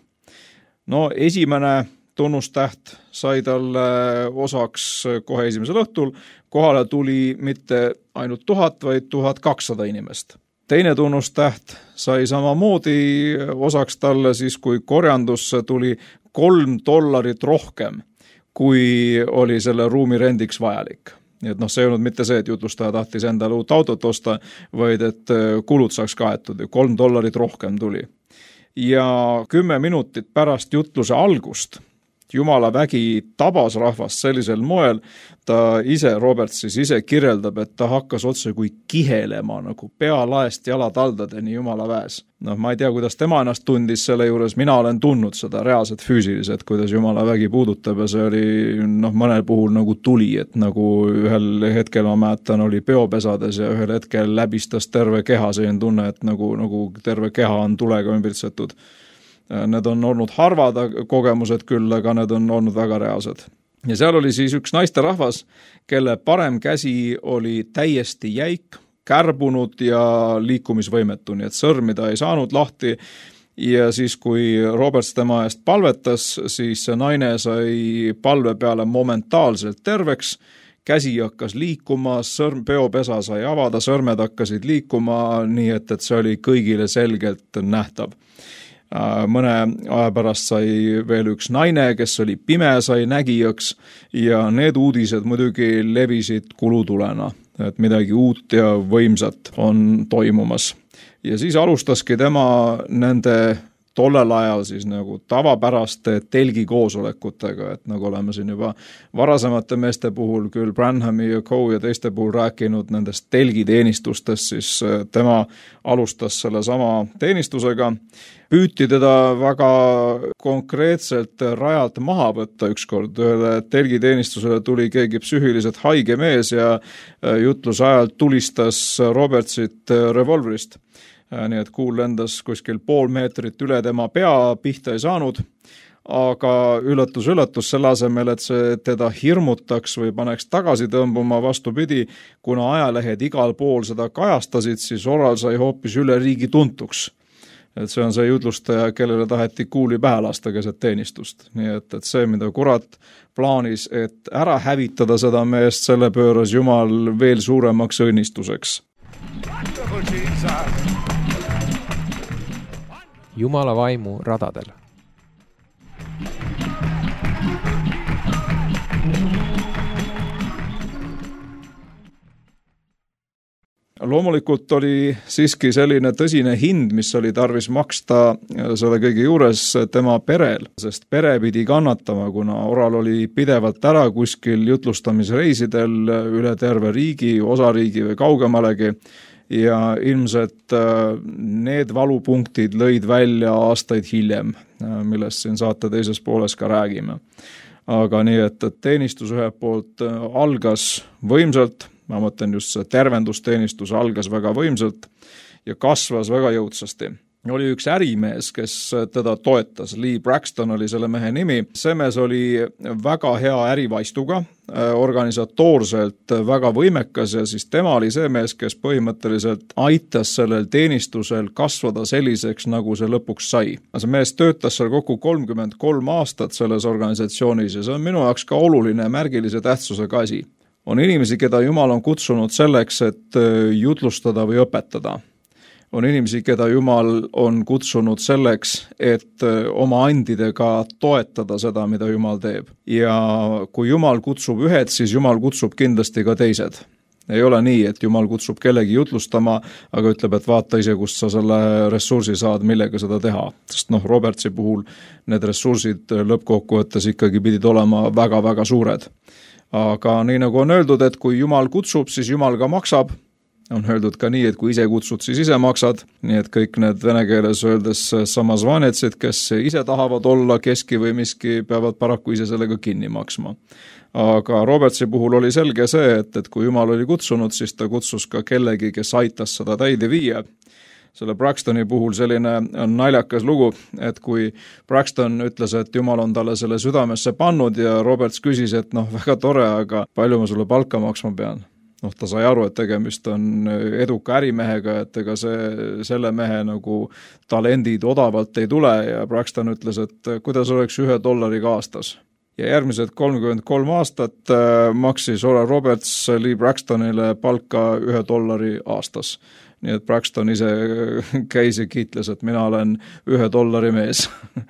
No esimene tunnustäht sai talle osaks kohe esimesel õhtul, kohale tuli mitte ainult tuhat, vaid tuhat kakssada inimest. Teine tunnustäht sai samamoodi osaks talle siis, kui korjandusse tuli kolm dollarit rohkem, kui oli selle ruumi rendiks vajalik. Nii et noh, see ei olnud mitte see, et jutlustaja tahtis endale uut autot osta, vaid et kulud saaks kaetud ja kolm dollarit rohkem tuli. Ja kümme minutit pärast jutluse algust Jumala vägi tabas rahvast sellisel moel, ta ise, Robert siis ise kirjeldab, et ta hakkas otse kui kihelema nagu pealaest jalataldadeni Jumala väes. Noh, ma ei tea, kuidas tema ennast tundis selle juures, mina olen tundnud seda reaalselt füüsiliselt, kuidas Jumala vägi puudutab ja see oli noh, mõnel puhul nagu tuli, et nagu ühel hetkel ma mäletan oli peopesades ja ühel hetkel läbistas terve keha, selline tunne, et nagu, nagu terve keha on tulega ümbritsetud. Need on olnud harvad kogemused küll, aga need on olnud väga reaalsed. Ja seal oli siis üks naisterahvas, kelle parem käsi oli täiesti jäik, kärbunud ja liikumisvõimetu, nii et sõrmi ta ei saanud lahti. Ja siis, kui Roberts tema eest palvetas, siis see naine sai palve peale momentaalselt terveks, käsi hakkas liikuma, sõrm, peopesa sai avada, sõrmed hakkasid liikuma, nii et, et see oli kõigile selgelt nähtav. Mõne aja pärast sai veel üks naine, kes oli pime, sai nägijaks ja need uudised muidugi levisid kulutulena, et midagi uut ja võimsat on toimumas. Ja siis alustaski tema nende tollel ajal siis nagu tavapäraste telgikoosolekutega, et nagu oleme siin juba varasemate meeste puhul küll Branhami ja Coe ja teiste puhul rääkinud nendest telgiteenistustest, siis tema alustas selle sama teenistusega. Püüti teda väga konkreetselt rajalt maha võtta ükskord. Ühele telgiteenistusele tuli keegi psüühiliselt haige mees ja jutluse ajal tulistas Robertsit revolvrist. Nii et kuul lendas kuskil pool meetrit üle tema pea, pihta ei saanud, aga üllatus, üllatus selle asemel, et see teda hirmutaks või paneks tagasi tõmbuma vastupidi, kuna ajalehed igal pool seda kajastasid, siis Oral sai hoopis üle riigi tuntuks. Et see on see jutlustaja, kellele taheti kuuli pähe lasta keset teenistust. Nii et, et see, mida kurat plaanis, et ära hävitada seda meest, selle pööras Jumal veel suuremaks õnnistuseks. Jumala vaimu radadel. Loomulikult oli siiski selline tõsine hind, mis oli tarvis maksta selle kõige juures tema perel, sest pere pidi kannatama, kuna Oral oli pidevalt ära kuskil jutlustamisreisidel üle terve riigi, osariigi või kaugemalegi ja ilmselt need valupunktid lõid välja aastaid hiljem, millest siin saate teises pooles ka räägime. Aga nii, et, et teenistus ühelt poolt algas võimsalt, ma mõtlen just see tervendusteenistus algas väga võimsalt ja kasvas väga jõudsasti. Oli üks ärimees, kes teda toetas, Lee Braxton oli selle mehe nimi. See mees oli väga hea ärivaistuga, organisatoorselt väga võimekas ja siis tema oli see mees, kes põhimõtteliselt aitas sellel teenistusel kasvada selliseks, nagu see lõpuks sai. See mees töötas seal kokku kolmkümmend kolm aastat selles organisatsioonis ja see on minu jaoks ka oluline märgilise tähtsusega asi. On inimesi, keda Jumal on kutsunud selleks, et jutlustada või õpetada. On inimesi, keda Jumal on kutsunud selleks, et oma andidega toetada seda, mida Jumal teeb. Ja kui Jumal kutsub ühed, siis Jumal kutsub kindlasti ka teised. Ei ole nii, et Jumal kutsub kellegi jutlustama, aga ütleb, et vaata ise, kust sa selle ressursi saad, millega seda teha. Sest noh, Robertsi puhul need ressursid lõppkokkuvõttes ikkagi pidid olema väga-väga suured. Aga nii nagu on öeldud, et kui Jumal kutsub, siis Jumal ka maksab on öeldud ka nii, et kui ise kutsud, siis ise maksad, nii et kõik need vene keeles öeldes samazvanetsid, kes ise tahavad olla keski või miski, peavad paraku ise sellega kinni maksma. Aga Robertsi puhul oli selge see, et, et kui Jumal oli kutsunud, siis ta kutsus ka kellegi, kes aitas seda täide viia. Selle Braxtoni puhul selline on naljakas lugu, et kui Braxton ütles, et Jumal on talle selle südamesse pannud ja Roberts küsis, et noh, väga tore, aga palju ma sulle palka maksma pean? Noh, ta sai aru, et tegemist on eduka ärimehega, et ega see, selle mehe nagu talendid odavalt ei tule ja Braxton ütles, et kuidas oleks ühe dollariga aastas. Ja järgmised kolmkümmend kolm aastat maksis Roberts Lee Braxtonile palka ühe dollari aastas. Nii et Braxton ise käis ja kiitles, et mina olen ühe dollari mees.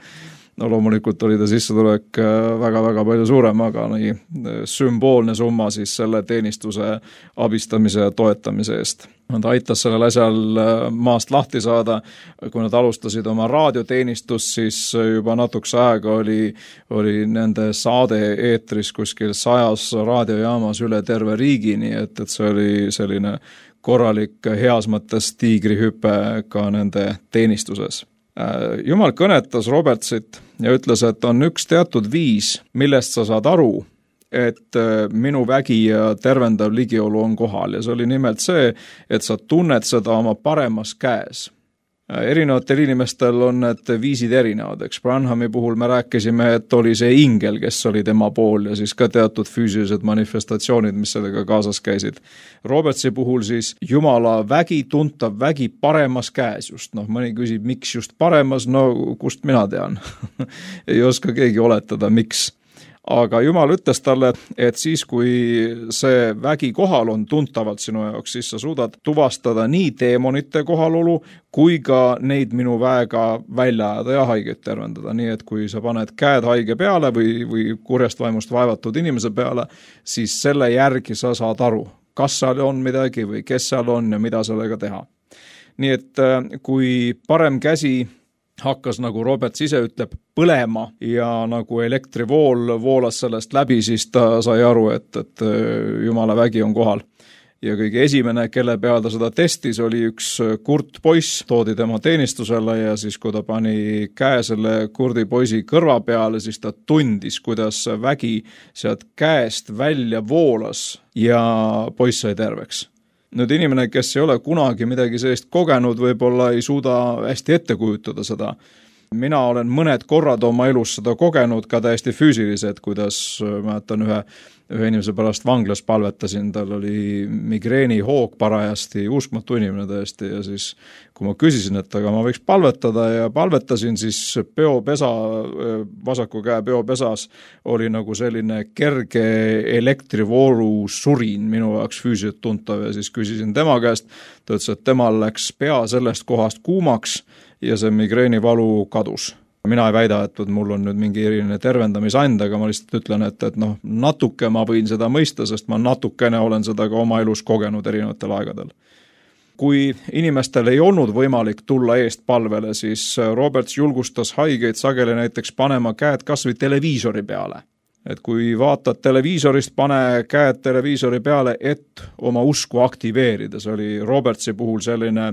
No loomulikult oli ta sissetulek väga-väga palju suurem, aga nii sümboolne summa siis selle teenistuse abistamise ja toetamise eest. Nad aitas sellel asjal maast lahti saada, kui nad alustasid oma raadioteenistust, siis juba natukese aega oli, oli nende saade eetris kuskil sajas raadiojaamas üle terve riigi, nii et, et see oli selline korralik heas mõttes tiigrihüpe ka nende teenistuses. Jumal kõnetas Robertsit ja ütles, et on üks teatud viis, millest sa saad aru, et minu vägi ja tervendav ligiolu on kohal ja see oli nimelt see, et sa tunned seda oma paremas käes. Erinevatel inimestel on need viisid erinevad, eks Branhami puhul me rääkisime, et oli see ingel, kes oli tema pool ja siis ka teatud füüsilised manifestatsioonid, mis sellega kaasas käisid. Robertsi puhul siis Jumala vägi, tuntav vägi paremas käes just, noh mõni küsib, miks just paremas, no kust mina tean, ei oska keegi oletada, miks. Aga Jumal ütles talle, et siis kui see vägi kohal on tuntavalt sinu jaoks, siis sa suudad tuvastada nii teemonite kohalolu, kui ka neid minu väega välja ajada ja haiget tervendada. Nii et kui sa paned käed haige peale või, või kurjast vaimust vaevatud inimese peale, siis selle järgi sa saad aru, kas seal on midagi või kes seal on ja mida sellega teha. Nii et kui parem käsi hakkas, nagu Roberts ise ütleb, põlema ja nagu elektrivool voolas sellest läbi, siis ta sai aru, et, et Jumala vägi on kohal. Ja kõige esimene, kelle peal ta seda testis, oli üks kurt poiss, toodi tema teenistusele ja siis kui ta pani käe selle kurdi poisi kõrva peale, siis ta tundis, kuidas vägi sealt käest välja voolas ja poiss sai terveks. Nüüd inimene, kes ei ole kunagi midagi sellist kogenud, võib-olla ei suuda hästi ette kujutada seda. Mina olen mõned korrad oma elus seda kogenud ka täiesti füüsilised, kuidas mäletan ühe, ühe inimese pärast vanglas palvetasin, tal oli migreeni hoog parajasti, uskmatu inimene tõesti ja siis kui ma küsisin, et aga ma võiks palvetada ja palvetasin, siis peopesa, vasaku käe peopesas oli nagu selline kerge elektrivoolu surin minu jaoks füüsiliselt tuntav ja siis küsisin tema käest, ta ütles, et temal läks pea sellest kohast kuumaks ja see migreeni valu kadus. Mina ei väida, et mul on nüüd mingi eriline tervendamisand, aga ma lihtsalt ütlen, et, et noh, natuke ma võin seda mõista, sest ma natukene olen seda ka oma elus kogenud erinevatel aegadel. Kui inimestel ei olnud võimalik tulla eest palvele, siis Roberts julgustas haigeid sageli näiteks panema käed kas või televiisori peale. Et kui vaatad televiisorist, pane käed televiisori peale, et oma usku aktiveerida. See oli Robertsi puhul selline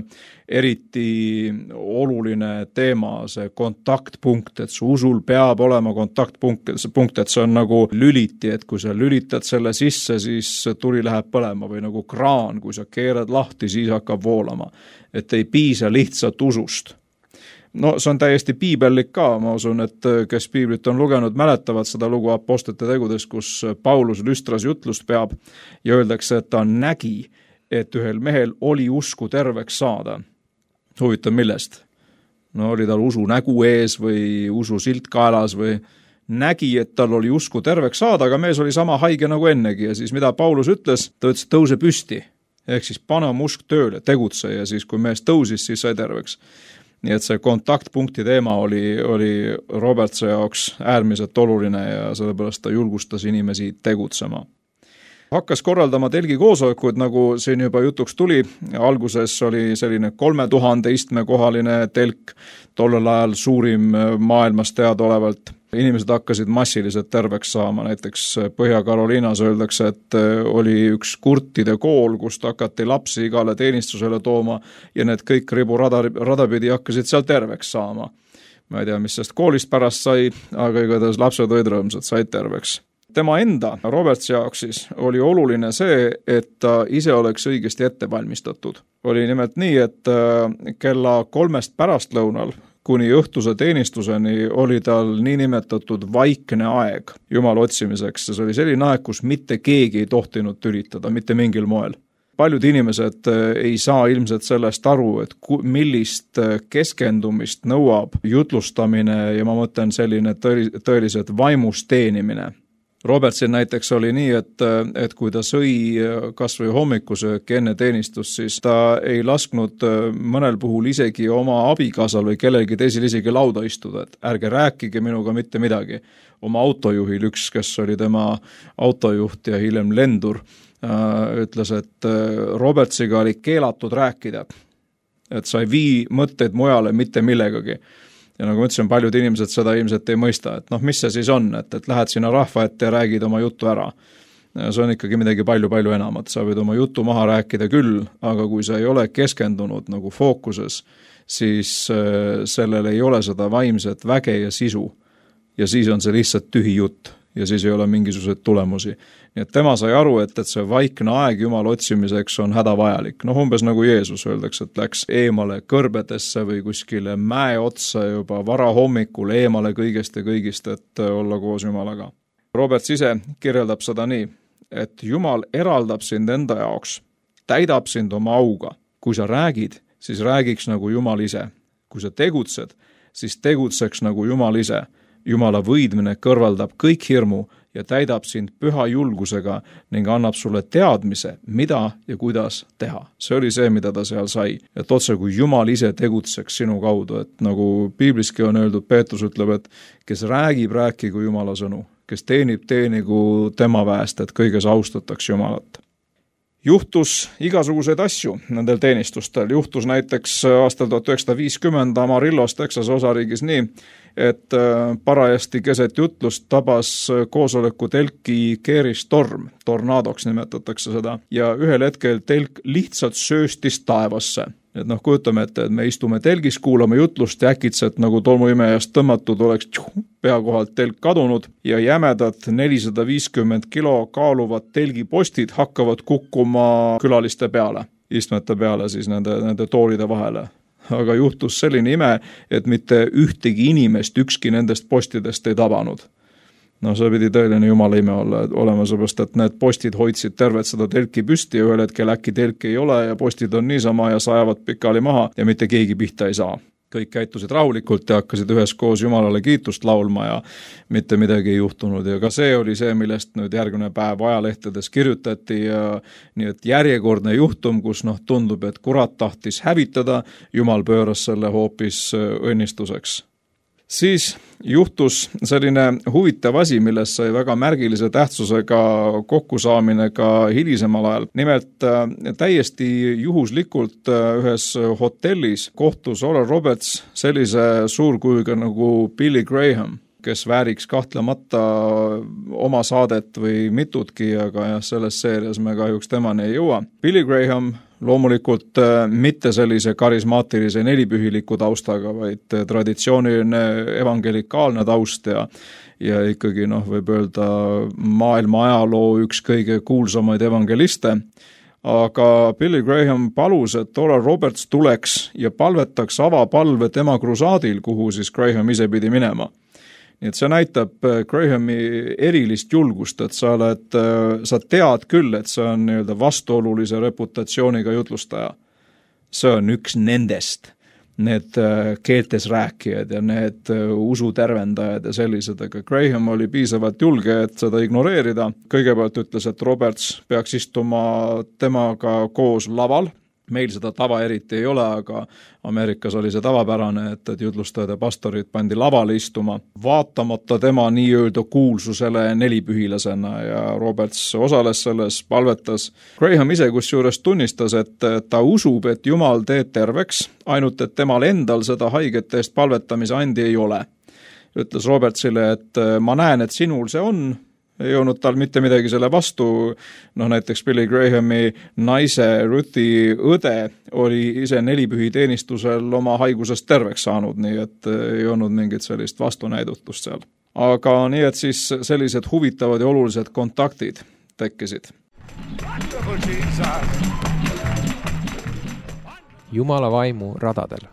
eriti oluline teema, see kontaktpunkt, et su usul peab olema kontaktpunkt, et see on nagu lüliti, et kui sa lülitad selle sisse, siis tuli läheb põlema või nagu kraan, kui sa keerad lahti, siis hakkab voolama. Et ei piisa lihtsalt usust. No see on täiesti piibellik ka, ma usun, et kes piiblit on lugenud, mäletavad seda lugu apostlite tegudes, kus Paulus Lüstras jutlust peab ja öeldakse, et ta nägi, et ühel mehel oli usku terveks saada. Huvitav millest? No oli tal usu nägu ees või usu silt kaelas või nägi, et tal oli usku terveks saada, aga mees oli sama haige nagu ennegi ja siis mida Paulus ütles, ta ütles, tõuse püsti, ehk siis pane oma usk tööle, tegutse ja siis kui mees tõusis, siis sai terveks. Nii et see kontaktpunkti teema oli, oli Robertsi jaoks äärmiselt oluline ja sellepärast ta julgustas inimesi tegutsema. Hakkas korraldama telgi koosolekuid, nagu siin juba jutuks tuli. Alguses oli selline kolme tuhande istmekohaline telk, tollel ajal suurim maailmas teadaolevalt. inimesed hakkasid massiliselt terveks saama, näiteks Põhja-Carolinas öeldakse, et oli üks kurtide kool, kust hakati lapsi igale teenistusele tooma ja need kõik ribu rada, radapidi hakkasid seal terveks saama. Ma ei tea, mis sest koolist pärast sai, aga igatahes lapsed olid rõõmsad, said terveks. Tema enda, Robertsi jaoks siis, oli oluline see, et ta ise oleks õigesti ette valmistatud. Oli nimelt nii, et kella kolmest pärastlõunal kuni õhtuse teenistuseni oli tal niinimetatud vaikne aeg Jumala otsimiseks. See oli selline aeg, kus mitte keegi ei tohtinud tülitada, mitte mingil moel. Paljud inimesed ei saa ilmselt sellest aru, et millist keskendumist nõuab jutlustamine ja ma mõtlen selline tõeliselt vaimust teenimine. Robertsil näiteks oli nii, et, et kui ta sõi kas või hommikusööki enne teenistust, siis ta ei lasknud mõnel puhul isegi oma abikaasal või kellelgi teisel isegi lauda istuda, et ärge rääkige minuga mitte midagi. Oma autojuhil üks, kes oli tema autojuht ja hiljem lendur, ütles, et Robertsiga oli keelatud rääkida, et sa ei vii mõtteid mujale mitte millegagi. Ja nagu mõtlesin, paljud inimesed seda ilmselt ei mõista, et noh, mis see siis on, et, et lähed sinna rahva ette ja räägid oma juttu ära. See on ikkagi midagi palju-palju enamat, sa võid oma juttu maha rääkida küll, aga kui sa ei ole keskendunud nagu fookuses, siis sellel ei ole seda vaimset väge ja sisu. Ja siis on see lihtsalt tühi jutt ja siis ei ole mingisuguseid tulemusi. Nii et tema sai aru, et, et see vaikne aeg Jumala otsimiseks on hädavajalik. Noh, umbes nagu Jeesus öeldakse, et läks eemale kõrbedesse või kuskile mäe otsa juba vara hommikul eemale kõigest ja kõigist, et olla koos Jumalaga. Roberts ise kirjeldab seda nii, et Jumal eraldab sind enda jaoks, täidab sind oma auga. Kui sa räägid, siis räägiks nagu Jumal ise. Kui sa tegutsed, siis tegutseks nagu Jumal ise. Jumala võidmine kõrvaldab kõik hirmu ja täidab sind püha julgusega ning annab sulle teadmise, mida ja kuidas teha. See oli see, mida ta seal sai. Et otse kui Jumal ise tegutseks sinu kaudu, et nagu piibliski on öeldud, Peetrus ütleb, et kes räägib, rääkigu Jumala sõnu, kes teenib, teenigu tema väest, et kõiges austataks Jumalat. Juhtus igasuguseid asju nendel teenistustel. Juhtus näiteks aastal tuhat üheksasada viiskümmend Amarillos, Texase osariigis nii, et parajasti keset jutlust tabas koosoleku telki keeristorm, tornaadoks nimetatakse seda, ja ühel hetkel telk lihtsalt sööstis taevasse. Et noh, kujutame ette, et me istume telgis, kuulame jutlust ja äkitselt nagu tolmuimejast tõmmatud oleks tjuh, pea kohalt telk kadunud ja jämedad nelisada viiskümmend kilo kaaluvad telgipostid hakkavad kukkuma külaliste peale, istmete peale siis nende, nende toolide vahele. Aga juhtus selline ime, et mitte ühtegi inimest ükski nendest postidest ei tabanud. No see pidi tõeline Jumala ime olla, olema seepärast, et need postid hoidsid tervet seda telki püsti ja ühel hetkel äkki telki ei ole ja postid on niisama ja sajavad pikali maha ja mitte keegi pihta ei saa. Kõik käitusid rahulikult ja hakkasid üheskoos Jumalale kiitust laulma ja mitte midagi ei juhtunud. Ja ka see oli see, millest nüüd järgmine päev ajalehtedes kirjutati ja nii et järjekordne juhtum, kus noh, tundub, et kurat tahtis hävitada, Jumal pööras selle hoopis õnnistuseks. Siis juhtus selline huvitav asi, millest sai väga märgilise tähtsusega kokkusaamine ka hilisemal ajal. Nimelt täiesti juhuslikult ühes hotellis kohtus Oral Roberts sellise suurkujuga nagu Billy Graham, kes vääriks kahtlemata oma saadet või mitutki, aga jah, selles seerias me kahjuks temani ei jõua. Billy Graham loomulikult mitte sellise karismaatilise nelipühiliku taustaga, vaid traditsiooniline evangelikaalne taust ja, ja ikkagi noh, võib öelda maailma ajaloo üks kõige kuulsamaid evangeliste. Aga Billy Graham palus, et Oral Roberts tuleks ja palvetaks avapalve tema krusaadil, kuhu siis Graham ise pidi minema. Nii et see näitab Grahami erilist julgust, et sa, oled, sa tead küll, et see on nii-öelda vastuolulise reputatsiooniga jutlustaja. See on üks nendest, need keeltes rääkijad ja need usutervendajad ja sellised, aga Graham oli piisavalt julge, et seda ignoreerida. Kõigepealt ütles, et Roberts peaks istuma temaga koos laval. Meil seda tava eriti ei ole, aga Ameerikas oli see tavapärane, et, et jutlustajad ja pastorid pandi lavale istuma, vaatamata tema nii-öelda kuulsusele nelipühilasena ja Roberts osales selles, palvetas. Graham ise kusjuures tunnistas, et ta usub, et Jumal teeb terveks, ainult et temal endal seda haigete eest palvetamise andi ei ole. ütles Robertsile, et ma näen, et sinul see on, ei olnud tal mitte midagi selle vastu, noh näiteks Billy Grahami naise Ruthi õde oli ise nelipühi teenistusel oma haigusest terveks saanud, nii et ei olnud mingit sellist vastunäidutust seal. Aga nii, et siis sellised huvitavad ja olulised kontaktid tekkisid. Jumala vaimu radadel.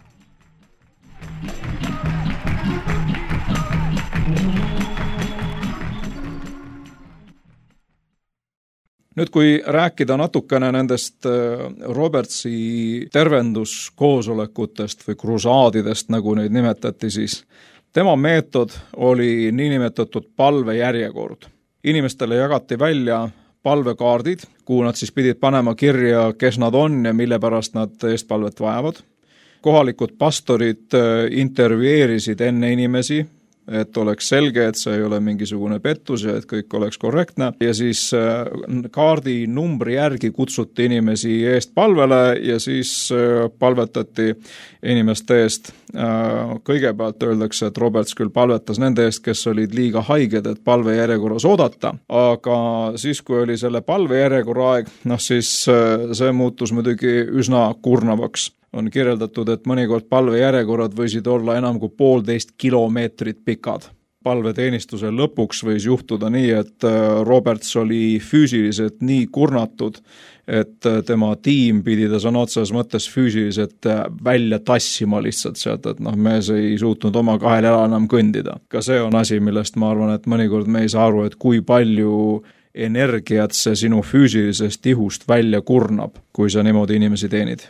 Nüüd, kui rääkida natukene nendest Robertsi tervenduskoosolekutest või krusaadidest, nagu neid nimetati, siis tema meetod oli niinimetatud palvejärjekord. Inimestele jagati välja palvekaardid, kuhu nad siis pidid panema kirja, kes nad on ja mille pärast nad eestpalvet vajavad. Kohalikud pastorid intervjueerisid enne inimesi, et oleks selge, et see ei ole mingisugune pettus ja et kõik oleks korrektne. Ja siis kaardi numbri järgi kutsuti inimesi eest palvele ja siis palvetati inimeste eest. Kõigepealt öeldakse, et Roberts küll palvetas nende eest, kes olid liiga haiged, et palve järjekorras oodata. Aga siis, kui oli selle palve järjekorra aeg, noh siis see muutus muidugi üsna kurnavaks. On kirjeldatud, et mõnikord palvejärjekorrad võisid olla enam kui poolteist kilomeetrit pikad. Palveteenistuse lõpuks võis juhtuda nii, et Roberts oli füüsiliselt nii kurnatud, et tema tiim pidi ta sõna otseses mõttes füüsiliselt välja tassima lihtsalt sealt, et noh, mees ei suutnud oma kahel jala enam kõndida. Ka see on asi, millest ma arvan, et mõnikord me ei saa aru, et kui palju energiat see sinu füüsilisest ihust välja kurnab, kui sa niimoodi inimesi teenid.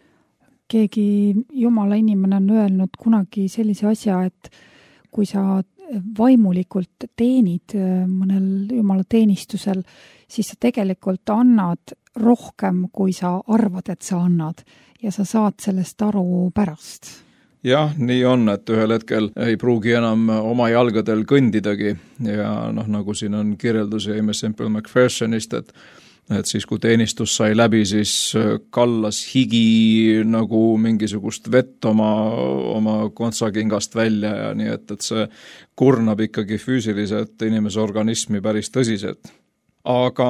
Keegi jumala inimene on öelnud kunagi sellise asja, et kui sa vaimulikult teenid mõnel jumala teenistusel, siis sa tegelikult annad rohkem, kui sa arvad, et sa annad ja sa saad sellest aru pärast. Jah, nii on, et ühel hetkel ei pruugi enam oma jalgadel kõndidagi ja noh, nagu siin on kirjeldus Amos Semple McPhersonist, et et siis kui teenistus sai läbi, siis kallas higi nagu mingisugust vett oma, oma kontsakingast välja ja nii, et, et see kurnab ikkagi füüsiliselt inimese organismi päris tõsiselt. Aga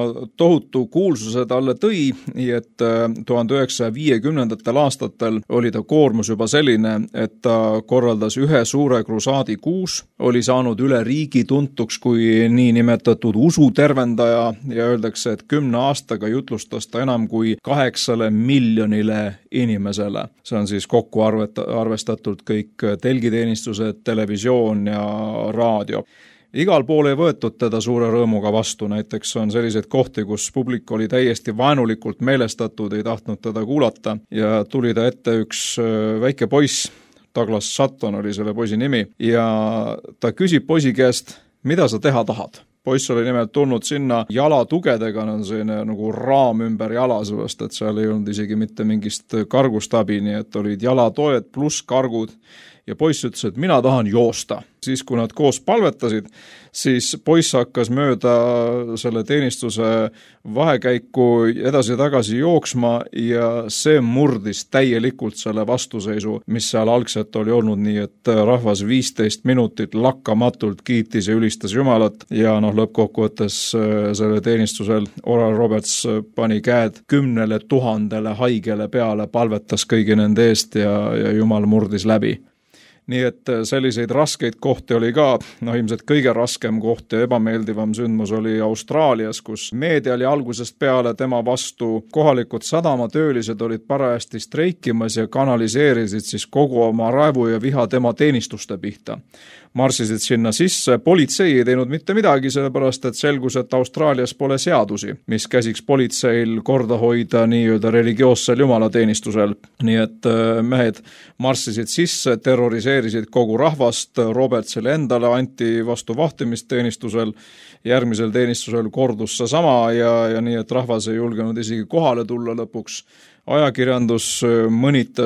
tohutu kuulsuse talle tõi, nii et tuhande üheksasaja viiekümnendatel aastatel oli ta koormus juba selline, et ta korraldas ühe suure krusaadi kuus, oli saanud üle riigi tuntuks kui niinimetatud usutervendaja ja öeldakse, et kümne aastaga jutlustas ta enam kui kaheksale miljonile inimesele. See on siis kokku arvestatult kõik telgiteenistused, televisioon ja raadio. Igal pool ei võetud teda suure rõõmuga vastu, näiteks on selliseid kohti, kus publik oli täiesti vaenulikult meelestatud, ei tahtnud teda kuulata ja tuli ta ette üks väike poiss, Douglas Sutton oli selle poisi nimi, ja ta küsib poisi käest, mida sa teha tahad? Poiss oli nimelt tulnud sinna jalatugedega, on selline nagu raam ümber jala, sellest, et seal ei olnud isegi mitte mingist kargust abi, nii et olid jalatoed pluss kargud. Ja poiss ütles, et mina tahan joosta. Siis, kui nad koos palvetasid, siis poiss hakkas mööda selle teenistuse vahekäiku edasi ja tagasi jooksma ja see murdis täielikult selle vastuseisu, mis seal algselt oli olnud, nii et rahvas viisteist minutit lakkamatult kiitis ja ülistas Jumalat ja noh, lõppkokkuvõttes selle teenistusel Oral Roberts pani käed kümnele tuhandele haigele peale, palvetas kõigi nende eest ja, ja Jumal murdis läbi. Nii et selliseid raskeid kohti oli ka, no ilmselt kõige raskem koht ja ebameeldivam sündmus oli Austraalias, kus meedia oli algusest peale tema vastu, kohalikud sadamatöölised olid parajasti streikimas ja kanaliseerisid siis kogu oma raevu ja viha tema teenistuste pihta. Marsisid sinna sisse, politsei ei teinud mitte midagi, sellepärast et selgus, et Austraalias pole seadusi, mis käsiks politseil korda hoida nii-öelda religioossel jumalateenistusel. Nii et mehed marsisid sisse, terroriseerisid kogu rahvast, Robertsile endale anti vastu vahtimisteenistusel, järgmisel teenistusel kordus see sama ja, ja nii, et rahvas ei julgenud isegi kohale tulla lõpuks. Ajakirjandus mõnitas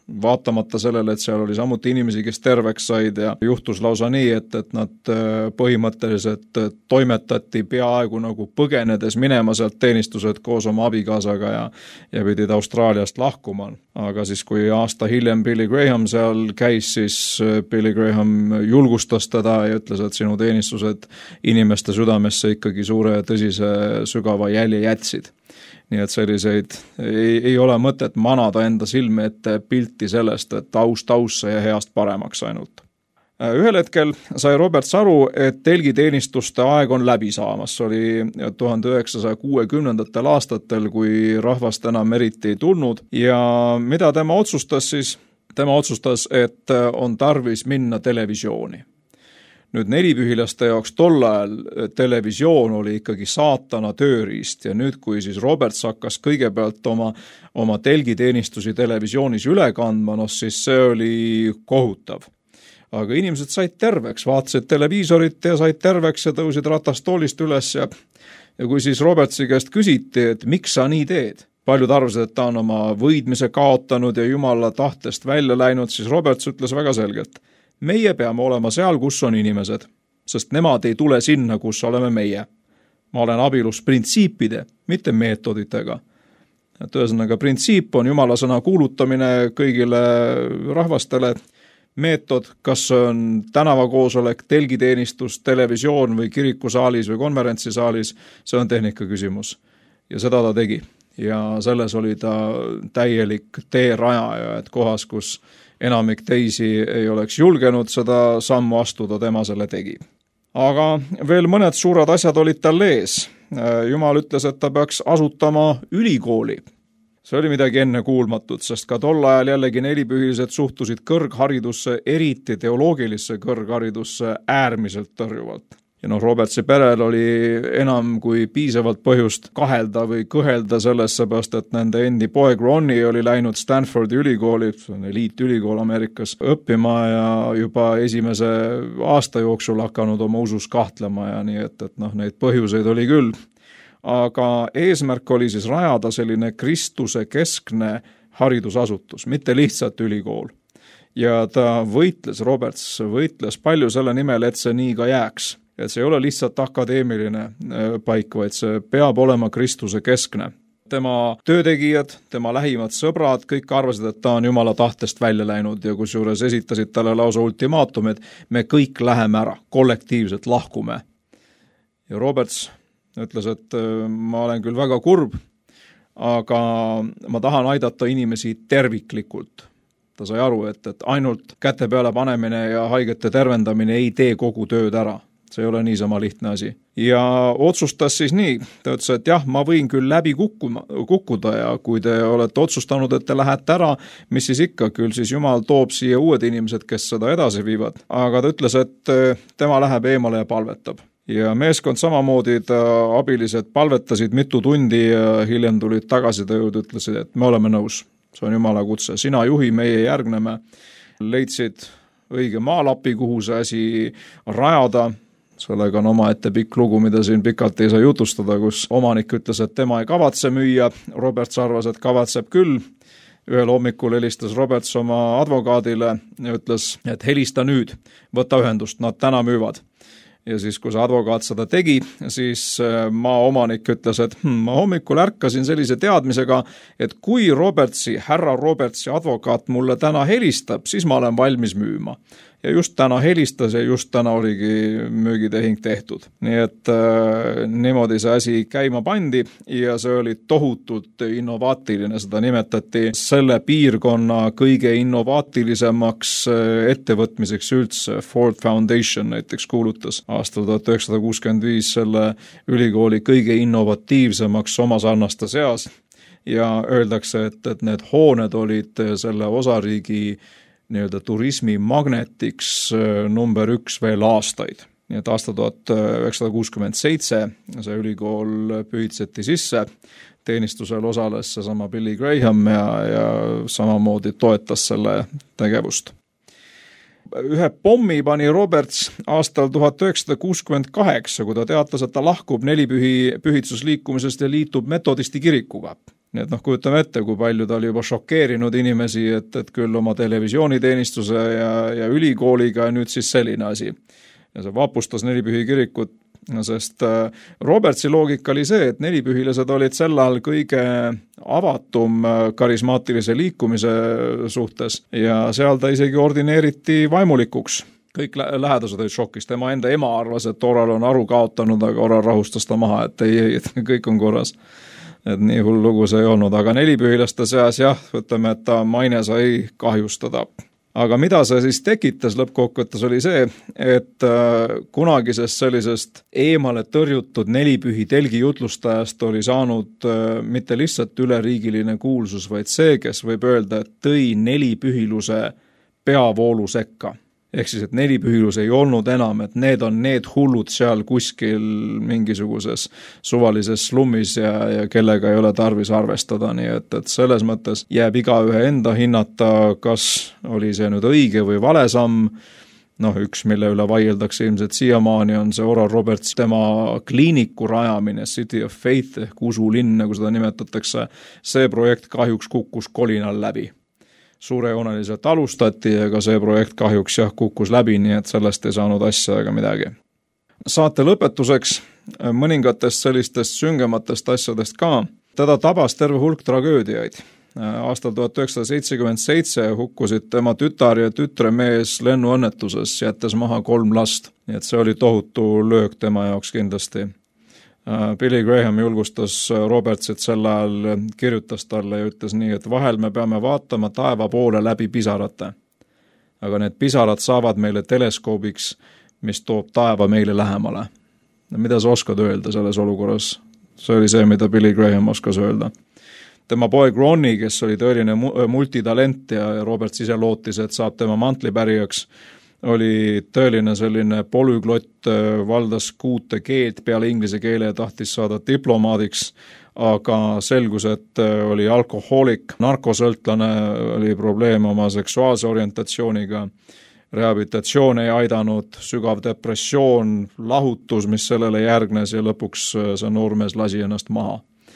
vaatamata sellele, et seal oli samuti inimesi, kes terveks said ja juhtus lausa nii, et, et nad põhimõtteliselt toimetati peaaegu nagu põgenedes minema sealt teenistused koos oma abikaasaga ja, ja pidid Austraaliast lahkuma. Aga siis, kui aasta hiljem Billy Graham seal käis, siis Billy Graham julgustas teda ja ütles, et sinu teenistused inimeste südamesse ikkagi suure ja tõsise sügava jälje jätsid. Nii et selliseid ei, ei ole mõtet manada enda silme ette pilti sellest, et taust tausse ja heast paremaks ainult. Ühel hetkel sai Roberts aru, et telgiteenistuste aeg on läbi saamas. See oli tuhande üheksasaja kuuekümnendatel aastatel, kui rahvast enam eriti ei tulnud. Ja mida tema otsustas siis? Tema otsustas, et on tarvis minna televisiooni. Nüüd nelipühilaste jaoks tol ajal televisioon oli ikkagi saatana tööriist ja nüüd, kui siis Roberts hakkas kõigepealt oma, oma telgiteenistusi televisioonis üle kandma, no siis see oli kohutav. Aga inimesed said terveks, vaatasid televiisorit ja said terveks ja tõusid ratastoolist üles ja, ja kui siis Robertsi käest küsiti, et miks sa nii teed? Paljud arvasid, et ta on oma võidmise kaotanud ja jumala tahtest välja läinud, siis Roberts ütles väga selgelt, meie peame olema seal, kus on inimesed, sest nemad ei tule sinna, kus oleme meie. Ma olen abielus printsiipide, mitte meetoditega. Et ühesõnaga, printsiip on jumala sõna kuulutamine kõigile rahvastele. Meetod, kas on tänavakoosolek, telgiteenistus, televisioon või kirikusaalis või konverentsisaalis, see on tehnika küsimus. Ja seda ta tegi. Ja selles oli ta täielik teerajaja, et kohas, kus enamik teisi ei oleks julgenud seda sammu astuda, tema selle tegi. Aga veel mõned suured asjad olid tal ees. Jumal ütles, et ta peaks asutama ülikooli. See oli midagi enne kuulmatut, sest ka tol ajal jällegi nelipühilised suhtusid kõrgharidusse, eriti teoloogilisse kõrgharidusse äärmiselt tõrjuvalt. Ja noh, Robertsi perel oli enam kui piisavalt põhjust kahelda või kõhelda selles, seepärast, et nende endi poeg Ronnie oli läinud Stanfordi ülikooli, see on eliitülikool Ameerikas, õppima ja juba esimese aasta jooksul hakanud oma usus kahtlema ja nii, et, et noh, neid põhjuseid oli küll. Aga eesmärk oli siis rajada selline Kristuse keskne haridusasutus, mitte lihtsalt ülikool. Ja ta võitles, Roberts võitles palju selle nimel, et see nii ka jääks. Et see ei ole lihtsalt akadeemiline paik, vaid see peab olema Kristuse keskne. Tema töötegijad, tema lähimad sõbrad, kõik arvasid, et ta on jumala tahtest välja läinud ja kusjuures esitasid talle lausa ultimaatumid, me kõik läheme ära, kollektiivselt lahkume. Ja Roberts ütles, et ma olen küll väga kurb, aga ma tahan aidata inimesi terviklikult. Ta sai aru, et, et ainult käte peale panemine ja haigete tervendamine ei tee kogu tööd ära. See ei ole niisama lihtne asi. Ja otsustas siis nii, ta ütles, et jah, ma võin küll läbi kukkuma, kukkuda ja kui te olete otsustanud, et te lähete ära, mis siis ikka, küll siis Jumal toob siia uued inimesed, kes seda edasi viivad. Aga ta ütles, et tema läheb eemale ja palvetab. Ja meeskond samamoodi, ta abilised palvetasid mitu tundi ja hiljem tulid tagasi ta jõud, ütlesid, et me oleme nõus. See on Jumala kutse. Sina juhi, meie järgneme. Leidsid õige maalapi, kuhu see asi rajada. Sellega on oma ette pikk lugu, mida siin pikalt ei saa jutustada, kus omanik ütles, et tema ei kavatse müüa. Roberts arvas, et kavatseb küll. Ühel hommikul helistas Roberts oma advokaadile ja ütles, et helista nüüd, võta ühendust, nad täna müüvad. Ja siis, kui see advokaat seda tegi, siis maa omanik ütles, et hm, ma hommikul ärkasin sellise teadmisega, et kui Robertsi, härra Robertsi advokaat mulle täna helistab, siis ma olen valmis müüma. Ja just täna helistas ja just täna oligi müügitehing tehtud. Nii et äh, niimoodi see asi käima pandi ja see oli tohutult innovaatiline, seda nimetati selle piirkonna kõige innovaatilisemaks ettevõtmiseks üldse. Ford Foundation näiteks kuulutas aastal tuhat üheksasada kuuskümmend viis selle ülikooli kõige innovatiivsemaks oma sarnaste seas ja öeldakse, et, et need hooned olid selle osariigi nii-öelda turismi magnetiks number üks veel aastaid. Nii et aasta tuhat üheksasada kuuskümmend seitse see ülikool pühitseti sisse, teenistusel osales seesama Billy Graham ja, ja samamoodi toetas selle tegevust. Ühe pommi pani Roberts aastal tuhat üheksasada kuuskümmend kaheksa, kui ta teatas, et ta lahkub nelipühi pühitsusliikumisest ja liitub metodisti kirikuga. Nii et noh, kujutame ette, kui palju ta oli juba šokeerinud inimesi, et, et küll oma televisiooniteenistuse ja, ja ülikooliga ja nüüd siis selline asi. Ja see vapustas Nelipühi kirikut, sest Robertsi loogika oli see, et nelipühilased olid sel ajal kõige avatum karismaatilise liikumise suhtes ja seal ta isegi ordineeriti vaimulikuks. Kõik lähedased olid šokis, tema enda ema arvas, et Oral on aru kaotanud, aga Oral rahustas ta maha, et ei, ei, et kõik on korras. Et nii hull lugu see ei olnud, aga nelipühilaste seas jah, võtame, et ta maine sai kahjustada. Aga mida see siis tekitas lõppkokkuvõttes oli see, et kunagisest sellisest eemale tõrjutud nelipühi telgi jutlustajast oli saanud mitte lihtsalt üleriigiline kuulsus, vaid see, kes võib öelda, et tõi nelipühiluse peavoolu sekka. Ehk siis, et nelipühilus ei olnud enam, et need on need hullud seal kuskil mingisuguses suvalises slummis ja, ja kellega ei ole tarvis arvestada, nii et, et selles mõttes jääb igaühe enda hinnata, kas oli see nüüd õige või vale samm. Noh, üks, mille üle vaieldakse ilmselt siiamaani on see Oral Roberts, tema kliiniku rajamine, City of Faith ehk usulinn, nagu seda nimetatakse, see projekt kahjuks kukkus kolinal läbi. Suurejooneliselt alustati ja ka see projekt kahjuks jah kukkus läbi, nii et sellest ei saanud asja ega midagi. Saate lõpetuseks mõningatest sellistest süngematest asjadest ka. Teda tabas terve hulk tragöödiaid. Aastal tuhat üheksasada seitsekümmend seitse hukkusid tema tütar ja tütremees lennuõnnetuses, jättes maha kolm last. Nii et see oli tohutu löök tema jaoks kindlasti. Billy Graham julgustas Robertsit sel ajal, kirjutas talle ja ütles nii, et vahel me peame vaatama taeva poole läbi pisarate. Aga need pisarad saavad meile teleskoobiks, mis toob taeva meile lähemale. Mida sa oskad öelda selles olukorras? See oli see, mida Billy Graham oskas öelda. Tema poeg Ronnie, kes oli tõeline multitalent ja Roberts ise lootis, et saab tema mantlipärijaks, oli tõeline selline polüglott, valdas kuute keelt peale inglise keele ja tahtis saada diplomaadiks, aga selgus, et oli alkohoolik, narkosõltlane, oli probleem oma seksuaalse orientatsiooniga, rehabilitatsioon ei aidanud, sügav depressioon, lahutus, mis sellele järgnes ja lõpuks see noormees lasi ennast maha.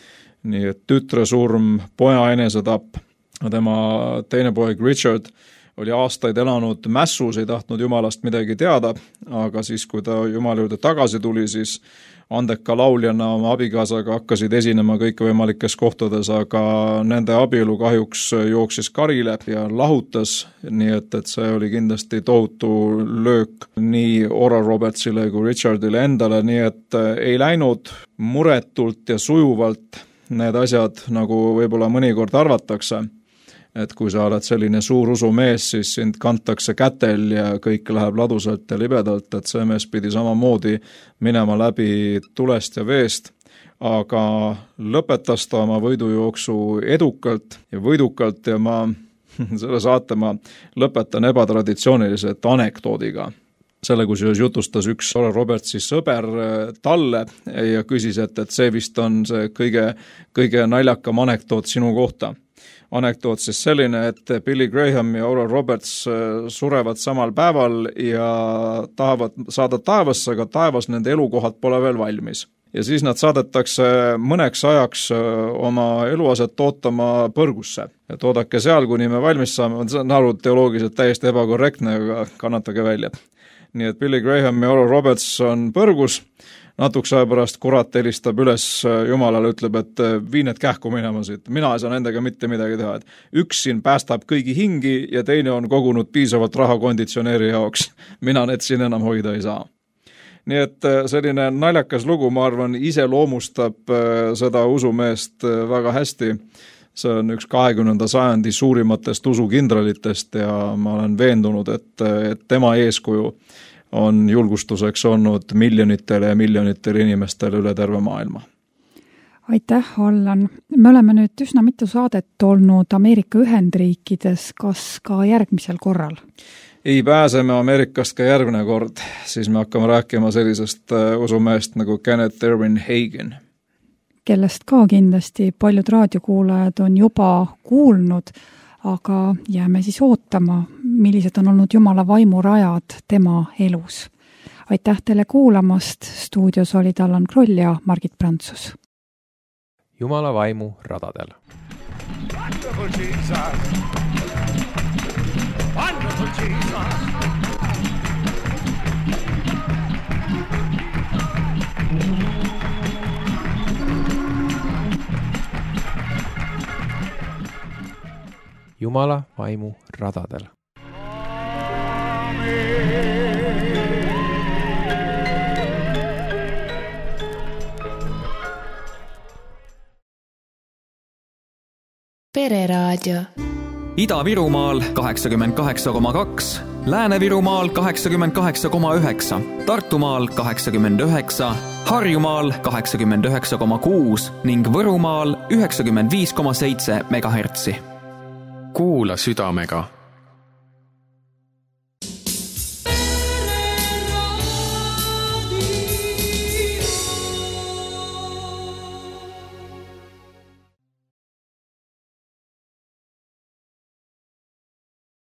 Nii et tütre surm, poja enesetapp, tema teine poeg Richard oli aastaid elanud mässus, ei tahtnud Jumalast midagi teada, aga siis, kui ta Jumala juurde tagasi tuli, siis andeka lauljana oma abikaasaga hakkasid esinema kõikvõimalikes kohtades, aga nende abielu kahjuks jooksis karile ja lahutas, nii et, et see oli kindlasti tohutu löök nii Oral Robertsile kui Richardile endale, nii et ei läinud muretult ja sujuvalt need asjad, nagu võib-olla mõnikord arvatakse. Et kui sa oled selline suur usumees, siis sind kantakse kätel ja kõik läheb ladusalt ja libedalt, et see mees pidi samamoodi minema läbi tulest ja veest, aga lõpetas ta oma võidujooksu edukalt ja võidukalt ja ma selle saate ma lõpetan ebatraditsiooniliselt anekdoodiga. Selle kusjuures jutustas üks Oral Robertsi sõber talle ja küsis, et, et see vist on see kõige, kõige naljakam anekdoot sinu kohta. Anekdoot siis selline, et Billy Graham ja Oral Roberts surevad samal päeval ja tahavad saada taevasse, aga taevas nende elukohad pole veel valmis. Ja siis nad saadetakse mõneks ajaks oma eluaset ootama põrgusse. Et oodake seal, kuni me valmis saame, on see aru teoloogiliselt täiesti ebakorrektne, aga kannatage välja. Nii et Billy Graham ja Oral Roberts on põrgus, natuks aja pärast kurat helistab üles Jumalale, ütleb, et vii need kähku minema siit. Mina ei saa nendega mitte midagi teha. Et üks siin päästab kõigi hingi ja teine on kogunud piisavalt raha konditsioneeri jaoks. Mina need siin enam hoida ei saa. Nii et selline naljakas lugu, ma arvan, ise loomustab seda usumeest väga hästi. See on üks kahekümnenda sajandi suurimatest usukindralitest ja ma olen veendunud, et, et tema eeskuju on julgustuseks olnud miljonitele ja miljonitele inimestele üle terve maailma. Aitäh, Allan. Me oleme nüüd üsna mitu saadet olnud Ameerika Ühendriikides, kas ka järgmisel korral? Ei pääseme Ameerikast ka järgmine kord, siis me hakkame rääkima sellisest usumehest nagu Kenneth Erwin Hagin. Kellest ka kindlasti paljud raadiokuulajad on juba kuulnud, aga jääme siis ootama, millised on olnud Jumala vaimurajad tema elus. Aitäh teile kuulamast, stuudios olid Allan Kroll ja Margit Prantsus. Jumala vaimu radadel. Wonderful Jesus. Wonderful Jesus. Jumala vaimu radadel. Pereraadio. Ida-Virumaal kaheksakümmend kaheksa koma kaks, Lääne-Virumaal kaheksakümmend kaheksa koma üheksa, Tartumaal kaheksakümmend üheksa, Harjumaal kaheksakümmend üheksa koma kuus ning Võrumaal üheksakümmend viis koma seitse megahertsi. Kuula südamega